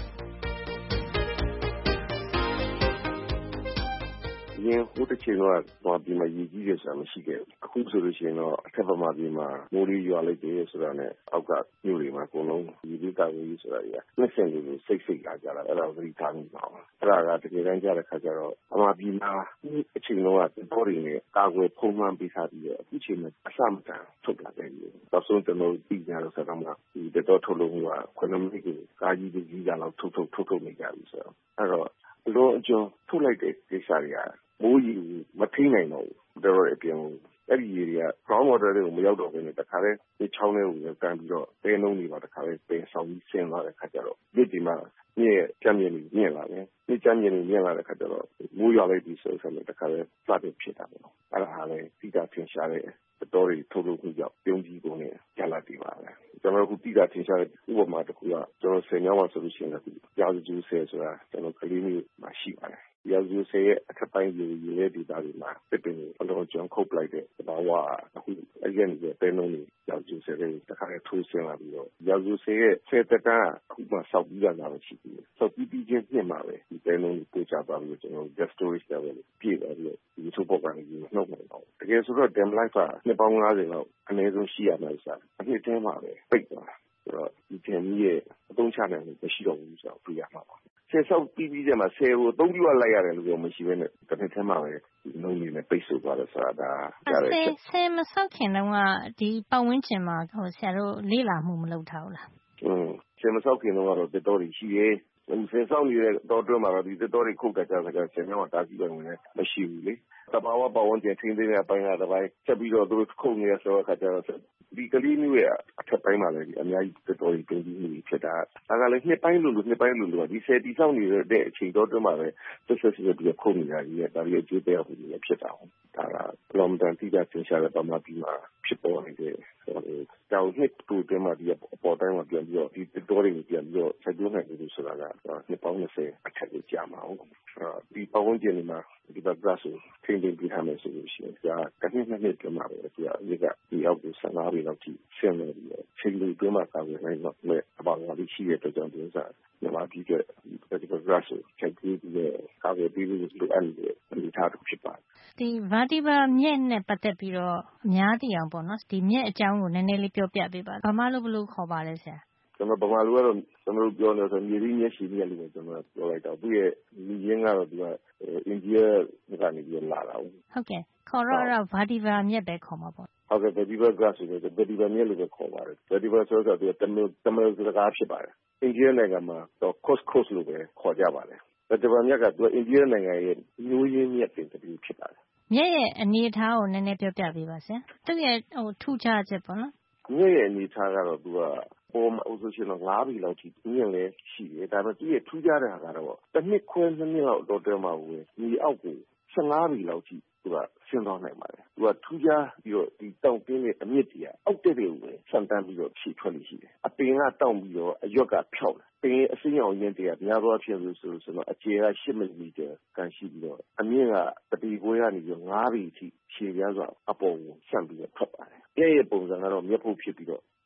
ရင်ဟိုတစ်ချိန်တော့ဘာပြီးမှရည်ကြီးရဆိုတာမရှိခဲ့ဘူးအခုဆိုလို့ရှိရင်တော့အထက်ပမာပြီးမှမိုးလေးရွာလိုက်တယ်ဆိုတာနဲ့အောက်ကမြို့တွေမှာအကုန်လုံးဒီဒီကဝေးဆိုတာကြီးကနှစ်ဆင့်လေးစိတ်လာကြတာအဲ့ဒါကိုသတိထားမိပါအောင်အဲ့ဒါကတကယ်တမ်းကြတဲ့ခါကျတော့ပမာပြီးမှအချိန်လုံးကတော်တွေနဲ့ကာကွယ်ဖုံးမှန်းပေးထားပြီးတော့အခုချိန်မှာအစမတန်ထုတ်လာတယ်ကြီးတော့ဆုံးကျွန်တော်ပြီးကြတော့ဆိုတော့မှဒီတော်ထုတ်လို့က9မိနစ်ကိုကာကြီးကြီးကလောက်ထုတ်နေကြပြီဆိုတော့အဲ့တော့လုံးအကျော်ထုတ်လိုက်တဲ့ကိစ္စတွေကမိုးကြီးမထိနိုင်တော့ဘူးတော်တော်အပြင်အဲ့ဒီရေတွေက ground water တွေကိုမရောက်တော့ဘဲနဲ့တခါတည်းဒီချောင်းထဲကိုကန်ပြီးတော့တဲနှုံးတွေပါတခါတည်းပင်ဆောင်ပြီးဆင်းသွားတဲ့ခါကျတော့ဒီမှာမြင့်ကျမ်းမြင့်မြင့်လာတယ်ဒီကျမ်းမြင့်မြင့်လာတဲ့ခါကျတော့မိုးရွာလိုက်ပြီးဆိုတော့တခါတည်းဖတ်ဖြစ်တာပေါ့အဲ့ဒါဟာလည်းတိကျထင်ရှားတဲ့တော်တွေထုတ်လို့ခုကြောက်ပြုံးကြီးကုန်နဲ့ရလာတည်ပါပဲကျွန်တော်အခုတိကျထင်ရှားတဲ့ဥပမာတစ်ခုကကျွန်တော်ဆယ်မြောင်းမှာဆိုလို့ရှိရင်လည်းရာဇဂျူးဆယ်ဆိုတာကျွန်တော်ကလေးမျိုးမှာရှိပါတယ်ရာဇဂျူးဆယ်ရဲ့အထက်ပိုင်းရေရဲဒေသတွေမှာတစ်ပင်အလုံးကျွန်းခုတ်လိုက်တဲ့ဘာဝအခုအရင်ကတဲနှုံးတွေရာဇဂျူးဆယ်တွေတခါတည်းထိုးဆင်းလာပြီးတော့ရာဇဂျူးဆယ်ရဲ့ဆယ်တက်ကအခုမှစောက်ပြီးလာတာရှိသေးတယ်စောက်ပြီးချင်းနှစ်မှာပဲဒီတဲနှုံးကိုပို့ချသွားပြီးကျွန်တော် gas storage level ပြည့်သွားပြီးဒီချိုးပေါက်ကနေနှုတ်နိုင်တော့တကယ်ဆိုတော့ dam life ကနှစ်ပေါင်း90လောက်အနည်းဆုံးရှိရမယ်ဆိုတာအနှစ်တည်းမှာပဲပိတ်သွားဆိုတော့ဒီ dam ရဲ့အသုံးချနိုင်မှုမရှိတော့ဘူးဆိုတော့ပြရမှာပါဆယ်ဆောက်ပြီးတဲ့မှာဆယ်ကိုအသုံးပြုလိုက်ရတယ်လို့ပြောမရှိဘဲနဲ့တစ်နှစ်ထဲမှာပဲနှုံနေနဲ့ပိတ်ဆို့သွားတယ်ဆိုတာဒါကြားတယ်ဆယ်မဆောက်ခင်တုန်းကဒီပတ်ဝန်းကျင်မှာဆရာတို့လေ့လာမှုမလုပ်ထားဘူးလားဆယ်မဆောက်ခင်တုန်းကတော့တော်တော်ရှိရဲ့ဆယ်ဆောက်နေတဲ့တော်တွင်းမှာတော့ဒီတော်တွေခုတ်ကြကြဆယ်မြောင်းတာကြီးပဲဝင်နေမရှိဘူးလေတဘာဝပတ်ဝန်းကျင်ထိန်းသိမ်းတဲ့အပိုင်းကတစ်ပိုင်းဆက်ပြီးတော့သူတို့ခုတ်နေတဲ့ဆိုတော့ခါကျတော့ဒီကလေးမျိုးရဲ့အထက်ပိုင်းမှာလည်းအများကြီးတော်ပြုံးပြီးနေဖြစ်တာဒါကလည်းနှစ်ပိုင်းလို့ဒီဆယ်တီဆောင်နေတဲ့အချိန်တော်တွင်းမှာပဲဆက်ပြီးတော့ခုတ်နေတာကြီးရဲ့ဒါရီအကျိုးတရားဟိုကြီးဖြစ်တာဒါကလောမတန်တိကျသင်ရှားတဲ့ပမာပြီးမှဖြစ်ပေါ်နေတဲ့တောင်နှစ်တူတဲမှာဒီအပေါ်တိုင်းမှာပြန်ပြီးတော့ဒီတော်တွေပြန်ပြီးတော့ဆက်ကျိုးနိုင်လို့ဆိုတာကနှစ်ပေါင်း20အထက်ကိုကြာမှာဟုတ်ဒီပတ်ဝန်းကျင်မှာဒီဘက်ကဆိုထိန်းသိမ်းပြီးထားမယ်ဆိုလို့ရှိရင်ဒါတစ်နှစ်ပြန်မှာပဲသူကဒီအောက်ကို15ปีလောက်ထိဆင်းနေပြီးချိန်လူတွင်းမှာကာဝယ်နိုင်တော့မဲ့အပေါ်မှာရှိတဲ့အတွက်ကြောင့်ဒီဥစ္စာမြန်မာပြည်ကဒီဘက်ကဆိုချိန်ပြီးကာဝယ်ပြီးလို့လိုအပ်နေတဲ့အနေအထားတစ်ခုဖြစ်ပါတယ်ဒီ Vertiva မြက်နဲ့ပတ်သက်ပြီးတော့အများသိအောင်ပေါ့နော်ဒီမြက်အကြောင်းကိုနည်းနည်းလေးပြောပြပေးပါဗမာလိုဘယ်လိုခေါ်ပါလဲဆရာကျွန်တော်ဗမာလိုကတော့ကျွန်တော်ပြောနေဆိုမြေကြီးမျက်ရှိမြက်လို့ကျွန်တော်ပြောလိုက်တော့သူ့ရဲ့ညီရင်းကတော့သူကအိန္ဒိယကနေပြီးလာတာဟုတ်ကဲ့ခေါ်တော့ Vertiva မြက်ပဲခေါ်မှာပေါ့ဟုတ်ကဲ့ Vertiva grass ဆိုတော့ Vertiva မြက်လို့ပဲခေါ်ပါတယ် Vertiva ဆိုတော့သူကတမန်စကားဖြစ်ပါတယ်အိန္ဒိယနိုင်ငံမှာတော့ coast လို့ပဲခေါ်ကြပါတယ် Vertiva မြက်ကသူကအိန္ဒိယနိုင်ငံရဲ့မျိုးရင်းမြက်ပင်တစ်ခုဖြစ်ပါတယ်မြက်ရဲ့အနေအထားကိုနည်းနည်းပြောပြပေးပါဆရာသူ့ရဲ့ထူးခြားချက်ပေါ့နော်မြက်ရဲ့အနေအထားကတော့သူကပေါ်မှာအုပ်စုရှင်တော့9ပြီလောက်ထိမြင့်လဲရှိတယ်ဒါပေမဲ့သူ့ရဲ့ထူးခြားတဲ့ဟာကတော့တစ်နှစ်ခွဲနှစ်လောက်တော့တဲမှာဝင်ဒီအောက်ကို15ပြီလောက်ထိသူကဆင်းသွားနိုင်ပါတယ်သူကထူးခြားပြီးတော့ဒီတောင်တင်းတဲ့အမြင့်ကြီးအောက်တက်တွေကိုပဲဆန်တန်းပြီးတော့ဖြည့်ထွက်လို့ရှိတယ်အပင်ကတောင့်ပြီးတော့အရွက်ကဖြောက်တယ်ပင်အစင်းရောင်ရင်းတွေကများသောအားဖြင့်ဆိုတော့အကျယ်က10မီလီမီတာကန်ရှိပြီးတော့အမြင့်ကတပီခွဲကနေပြီးတော့9ပြီထိရှည်ပြားစွာအပေါ်ကိုဆန့်ပြီးတော့ထွက်ပါတယ်ရဲ့ပုံစံကတော့မျက်ဖုတ်ဖြစ်ပြီးတော့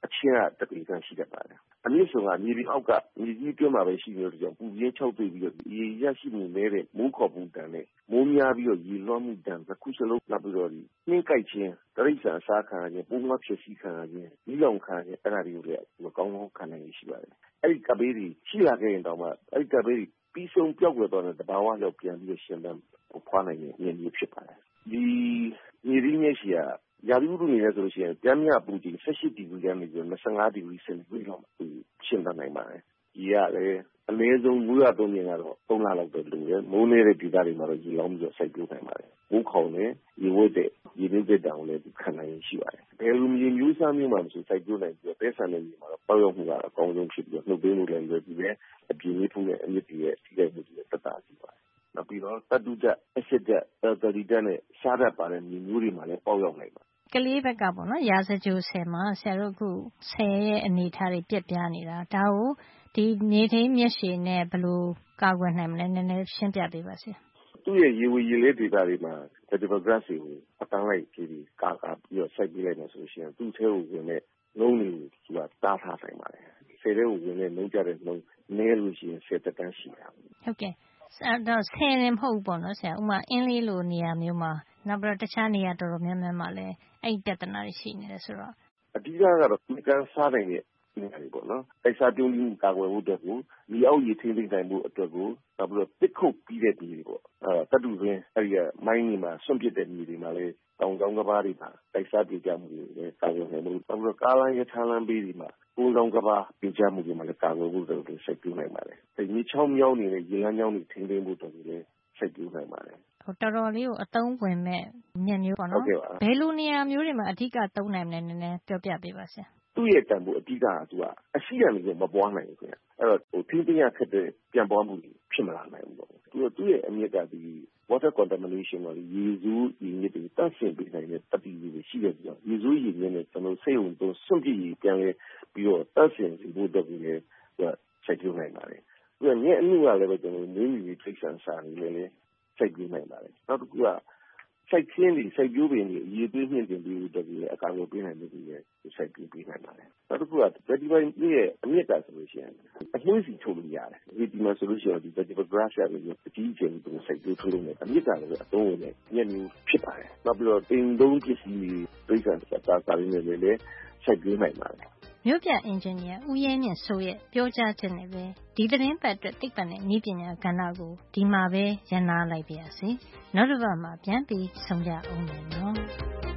အချင်းကတပေကန်ရှိတတ်ပါတယ်အမြင့်ဆုံးကမြေပြင်အောက်ကမြေကြီးတွင်းမှာပဲရှိနေလို့ကြောင့်ပူပြင်း၆တွေ့ပြီးတော့ရေရရှိမှုနေတဲ့မိုးခေါ်မှုတန်နဲ့မိုးများပြီးတော့ရေလွှမ်းမှုတန်တစ်ခုစလုံးနောက်ပြီးတော့နှင်းကြိုက်ခြင်းတရိษံအစားခံရခြင်းပိုးမဖြစ်စီခံရခြင်းဒီလောင်ခံရခြင်းအဲ့ဒါတွေကိုလည်းကောင်းကောင်းခံနိုင်ရရှိပါတယ်အဲ့ဒီကပ်ဘေးတွေရှိလာခဲ့ရင်တော့မှအဲ့ဒီကပ်ဘေးတွေပြီးဆုံးပြောက်ွယ်သွားတဲ့တဘာဝလောက်ပြန်ပြီးတော့ရှင်းတမ်းဖွားနိုင်တဲ့နေမျိုးဖြစ်ပါတယ်ဒီမြေရင်းမြစ်ရှိရာသီဥတုနေလဲဆိုလို့ရှိရင်ပြန်မြပူချိန်18ဒီဂရီကနေပြီး25ဒီဂရီစင်တီဂရိတ်လောက်ရှင်းတတ်နိုင်ပါတယ်ဒီကလည်းအနည်းဆုံးမိုးရွာသွန်းခြင်းကတော့3လလောက်ပဲလိုတယ်မိုးနေတဲ့ဒေသတွေမှာတော့ရေလောင်းပြီးတော့စိုက်ပျိုးနိုင်ပါတယ်မိုးခေါင်နဲ့ရေဝတ်တဲ့ရေနုတဲ့တောင်လည်းခံနိုင်ရှိပါတယ်ဘယ်လိုမျိုးစားမျိုးမှမဆိုစိုက်ပျိုးနိုင်ပြီးတော့ပဲဆန်တဲ့ရေမှာတော့ပေါက်ရောက်မှုကအကောင်းဆုံးဖြစ်ပြီးတော့နှုတ်သွင်းလို့လည်းလွယ်ပြီးပဲအပြင်းလေးဖူးတဲ့အမြင့်တွေရဲ့ထိခိုက်မှုတွေတက်တာရှိပါတယ်နောက်ပြီးတော့တတုတက်အစစ်တက်တတိတက်နဲ့ရှားတတ်ပါတဲ့မျိုးတွေမှာလည်းပေါက်ရောက်နိုင်ပါတယ်ကလေးဘက်ကပေါ့နော်ရာဇကြိုဆယ်မှာဆရာတို့အခုဆယ်ရဲ့အနေထားတွေပြက်ပြားနေတာဒါကိုဒီမြေထိန်မျက်ရှည်နဲ့ဘယ်လိုကာကွယ်နိုင်မလဲနည်းနည်းရှင်းပြပေးပါဆရာသူ့ရဲ့ရေဝေရေလေးဒေတာတွေမှာ vegetable grass တွေကိုအတန်းလိုက်ပြီးကာပြီးတော့စိုက်ပေးလိုက်မှဆိုရှင်သူ့ထဲကိုဝင်တဲ့နှုံးတွေကိုသူကတားထားနိုင်ပါတယ်ဆယ်ထဲကိုဝင်တဲ့နှုံးကြတဲ့နှုံးနည်းလို့ရှိရင်ဆယ်တက်တန်းရှိတာဟုတ်ကဲ့တော့ဆယ်ရင်မဟုတ်ဘူးပေါ့နော်ဆရာဥမာအင်းလေးလိုနေရာမျိုးမှာနောက်ပြီးတော့တခြားနေရာတော်တော်များများမှာလည်းအဲ့ပြဿနာတွေရှိနေတယ်ဆိုတော့အဓိကကတော့ဒီကန်းစားနိုင်တဲ့နေရာတွေပေါ့နော်တိုက်စားပြုံးမှုကာကွယ်ဖို့အတွက်ကိုမြေအောက်ရေထိန်းသိမ်းနိုင်မှုအတွက်ကိုနောက်ပြီးတော့တစ်ခုတ်ပြီးတဲ့မြေတွေပေါ့တတုတွင်အဲ့ဒီမိုင်းတွေမှာဆွန့်ပစ်တဲ့မြေတွေမှာလည်းတောင်ကဘာတွေမှာတိုက်စားပြေကြမှုတွေလည်းကာကွယ်နိုင်မှုနောက်ပြီးတော့ကားလမ်းရထားလမ်းဘေးတွေမှာပုံတောင်ကဘာပြေကြမှုတွေမှာလည်းကာကွယ်ဖို့အတွက်ကိုစိုက်ပျိုးနိုင်ပါတယ်ဒီမြေချောင်းမြောင်းနေတဲ့ရေလမ်းကြောင်းတွေထိန်းသိမ်းဖို့အတွက်ကိုလည်းစိုက်ပျိုးနိုင်ပါတယ်တော်တော်လေးကိုအသုံးဝင်မဲ့ညက်မျိုးပေါ့နော်ဘယ်လိုနေရာမျိုးတွေမှာအဓိကသုံးနိုင်မလဲနည်းနည်းပြောပြပေးပါဆရာသူ့ရဲ့တန်ဖိုးအဓိကကသူကအရှိရမျိုးမပွားနိုင်ဘူးခင်ဗျအဲ့တော့ထိန်းသိမ်းရခက်တဲ့ပြန်ပွားမှုဖြစ်မလာနိုင်ဘူးပေါ့သူ့ရဲ့အမြင့်ကဒီ water contamination ကရေစုရေမြစ်တွေတန့်စင်ပေးနိုင်တဲ့တတိယတွေရှိတယ်ပြီးတော့ရေစုရေမြစ်နဲ့ကျွန်တော်စိတ်ဝင်သုံးစွန့်ပစ်ရေပြန်လဲပြီးတော့တန့်စင်စေဖို့အတွက်ကိုလည်းစိုက်ပျိုးနိုင်ပါတယ်သူကမြက်အမှုကလည်းပဲကျွန်တော်နင်းမြီထိတ်ဆန်စာနေလည်းစိုက်ပျိုးနိုင်ပါတယ်နောက်တစ်ခုကစိုက်ခင်းတွေစိုက်ပျိုးပင်တွေရေသွေးမြင့်တင်ပြီးတော့လည်းအကာအကွယ်ပေးနိုင်မှုတွေစိုက်ပျိုးပေးနိုင်ပါတယ်နောက်တစ်ခုက vegetable ရဲ့အမြင့်တာဆိုလို့ရှိရင်အနှွေးစီထုတ်လို့ရတယ်ဒီမှာဆိုလို့ရှိရင်ဒီ vegetable grass ရပြီးအကြီးအကျယ်ကိုစိုက်ပျိုးထုတ်လို့ရတယ်အမြင့်တာလည်းအသုံးဝင်တဲ့ညက်မျိုးဖြစ်ပါတယ်နောက်ပြီးတော့တင်သုံးပစ္စည်းတွေဒိဋ္ဌာန်စာရင်းတွေလည်းစိုက်ပျိုးနိုင်ပါတယ်မြို့ပြအင်ဂျင်နီယာဦးရဲမြင့်စိုးရဲ့ပြောကြားချက်နဲ့ပဲဒီသတင်းပတ်အတွက်သိပ္ပံနဲ့နည်းပညာကဏ္ဍကိုဒီမှာပဲရန်နာလိုက်ပါရစေ။နောက်တစ်ပတ်မှာပြန်ပြီးဆုံကြအောင်မယ်နော်။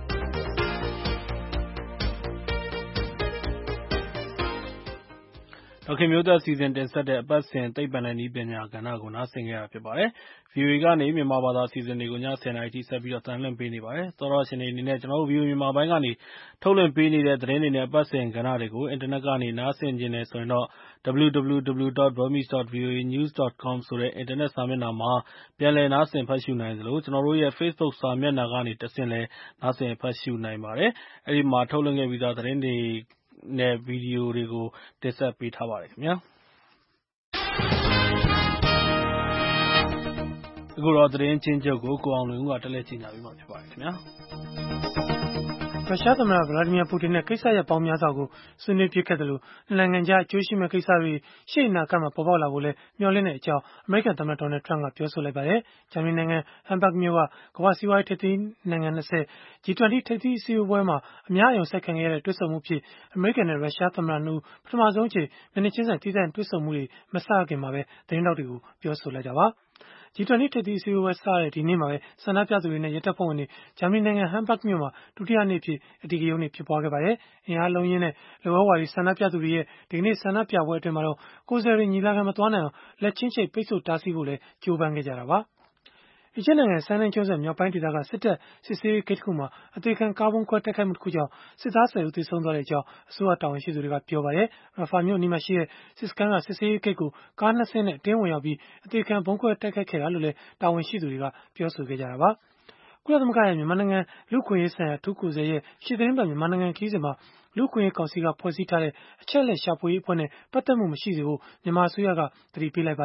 ဒေါခင်မျိုးသက်စီစဉ်တင်ဆက်တဲ့အပတ်စဉ်သိပ္ပံနဲ့နည်းပညာကဏ္ဍကိုနားဆင်ကြရဖြစ်ပါတယ်။ VOA ကနေမြန်မာဘာသာအစီအစဉ်တွေကိုည10:00နာရီထိဆက်ပြီးတော့တင်လွှင့်ပေးနေပါတယ်။သောတော်ရှင်တွေအနေနဲ့ကျွန်တော်တို့ VOA မြန်မာပိုင်းကနေထုတ်လွှင့်ပေးနေတဲ့သတင်းတွေနဲ့အပတ်စဉ်ကဏ္ဍတွေကိုအင်တာနက်ကနေနားဆင်ကြတယ်ဆိုရင်တော့ www.burmese.voanews.com ဆိုတဲ့ internet စာမျက်နှာမှာပြန်လည်နားဆင်ဖတ်ရှုနိုင်သလိုကျွန်တော်တို့ရဲ့ Facebook စာမျက်နှာကနေတဆင့်လည်းနားဆင်ဖတ်ရှုနိုင်ပါတယ်။အဲဒီမှာထုတ်လွှင့်ခဲ့ပြီးသားသတင်းတွေနဲ့ဗီဒီယိုတွေကိုတင်ဆက်ပေးထားပါတယ်ခင်ဗျာအခုတော့သတင်းချင်းချုပ်ကိုကိုအောင်လွင်ဦးကတက်လက်ချင်ကြပြီးမှဖြစ်ပါတယ်ခင်ဗျာရုရှားသမ္မတဗလာဒီမီယာပူတင်နဲ့ကိစ္စရပ်ပေါင်းများစွာကိုဆွေးနွေးဖြစ်ခဲ့တယ်လို့နိုင်ငံခြားအကျိုးရှိမဲ့ကိစ္စတွေရှေ့အနာဂတ်မှာပေါ်ပေါက်လာဖို့လည်းမျှော်လင့်တဲ့အကြောင်းအမေရိကန်သမ္မတဒေါ်နယ်ထရန့်ကပြောဆိုလိုက်ပါတယ်။ဂျာမနီနိုင်ငံဟမ်ဘတ်မြို့ကကမ္ဘာစီးပွားရေးထိပ်သီးနိုင်ငံ20 G20 ထိပ်သီးအစည်းအဝေးမှာအများအယံဆက်ခံခဲ့ရတဲ့တွေ့ဆုံမှုဖြစ်အမေရိကန်နဲ့ရုရှားသမ္မတတို့ပထမဆုံးအချိန်မျက်နှာချင်းဆိုင်ထိဆိုင်တွေ့ဆုံမှုတွေမစခင်မှာပဲသတင်းတောက်တွေကိုပြောဆိုလိုက်တာပါ။ G20 ထိပ်သီးအစည်းအဝေးစတဲ့ဒီနေ့မှာပဲဆန္ဒပြသူတွေနဲ့ရဲတပ်ဖွဲ့ဝင်တွေဂျာမနီနိုင်ငံဟမ်ဘတ်မြို့မှာဒုတိယနေ့ဖြစ်အဓိကရုဏ်းတွေဖြစ်ပွားခဲ့ပါတယ်။အင်အားလုံးရင်းနဲ့လူဝဲဝါဒီဆန္ဒပြသူတွေရဲ့ဒီနေ့ဆန္ဒပြပွဲအတွင်းမှာတော့ကိုယ်စားလှယ်ညီလာခံမသွားနိုင်အောင်လက်ချင်းချိတ်ပိတ်ဆို့တားဆီးဖို့လည်းကြိုးပမ်းခဲ့ကြတာပါ။အီဂျစ်နိုင်ငံစမ်းနှိုင်းကျွန်းဆွယ်မြောက်ပိုင်းဒေသကစစ်တပ်စစ်ဆေးရေးဂိတ်တစ်ခုမှာအသေးခံကားဗုံးခွဲတိုက်ခိုက်မှုတစ်ခုကြောင့်စစ်သား10ဦးသေဆုံးသွားတဲ့အကြောင်းအစိုးရတာဝန်ရှိသူတွေကပြောပါတယ်။ Rafah မြို့အနီးမှာရှိတဲ့စစ်စခန်းကစစ်ဆေးရေးဂိတ်ကိုကား2စင်းနဲ့တင်းဝင်ရောက်ပြီးအသေးခံဗုံးခွဲတိုက်ခိုက်ခဲ့တာလို့လည်းတာဝန်ရှိသူတွေကပြောဆိုခဲ့ကြတာပါ။ကုလသမဂ္ဂရဲ့မြန်မာနိုင်ငံလူ့အခွင့်အရေးဆိုင်ရာအထူးကိုယ်စားလှယ်ရဲ့ရှေ့သီတင်းပတ်မြန်မာနိုင်ငံခရီးစဉ်မှာလူ့အခွင့်အရေးကောင်စီကဖွဲ့စည်းထားတဲ့အချက်အလက်ရှာဖွေရေးအဖွဲ့နဲ့ပတ်သက်မှုမရှိစေဖို့မြန်မာအစိုးရကသတိပေးလိုက်ပါတယ်။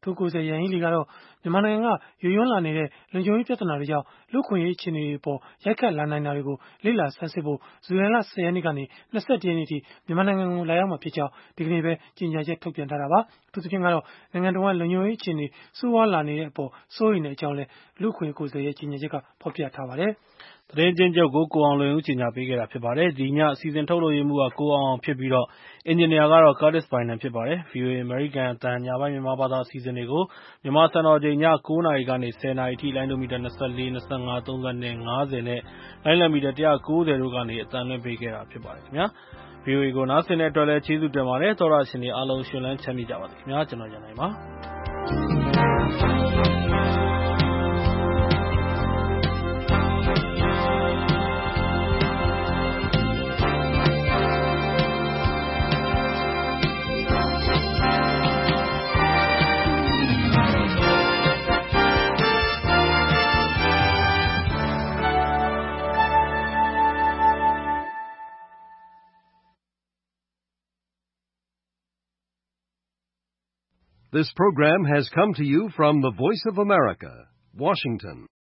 ထိုကိုယ်စားလှယ် Yanghee Lee ကတော့မြန်မာနိုင်ငံကယိုယွင်းလာနေတဲ့လုံခြုံရေးပြဿနာတွေကြောင့်လူ့အခွင့်အရေးအခြေအနေတွေအပေါ်ရိုက်ခတ်လာနိုင်တာတွေကိုလေ့လာဆန်းစစ်ဖို့ဇူလိုင်လ 10 ရက်နေ့ကနေ 21 ရက်နေ့ထိမြန်မာနိုင်ငံကိုလာရောက်မှာဖြစ်ကြောင်းဒီကနေ့ပဲကြေညာချက်ထုတ်ပြန်ထားတာပါ။အထူးသဖြင့်ကတော့နိုင်ငံတော်ကလုံခြုံရေးအခြေအနေဆိုးဝါးလာနေတဲ့အပေါ်စိုးရိမ်တဲ့အကြောင်းလည်းလူ့အခွင့်အရေးကိုယ်စားလှယ်ရဲ့ကြေညာချက်ကဖော်ပြထားပါတယ်။သတင်းကျဉ်းချုပ်ကိုအောင်လွင်ဦးကြေညာပေးခဲ့တာဖြစ်ပါတယ်။ဒီညအစီအစဉ်ထုတ်လုပ်ရေးမှူးကကိုအောင်အောင်ဖြစ်ပြီးအင်ဂျင်နီယာကတော့ Curtis Bynum ဖြစ်ပါတယ်။ VOA အမေရိကန်အသံညပိုင်းမြန်မာဘာသာအစီအစဉ်တွေကိုမြန်မာစံတော်ချိန်ည 9 နာရီကနေ 10 နာရီအထိလိုင်းဒိုမီတာ 24, 25, 30 နဲ့ 50 နဲ့လိုင်းလံမီတာ 190 တို့ကနေအသံလွှင့်ပေးခဲ့တာဖြစ်ပါတယ်ခင်ဗျာ။ VOA ကိုနားဆင်တဲ့အတွက်လည်းကျေးဇူးတင်ပါတယ်။သောတရှင်တွေအားလုံးရှင်လန်းချမ်းမြေ့ကြပါစေခင်ဗျာ။ကျွန်တော်ရန်နိုင်ပါ This program has come to you from the Voice of America, Washington.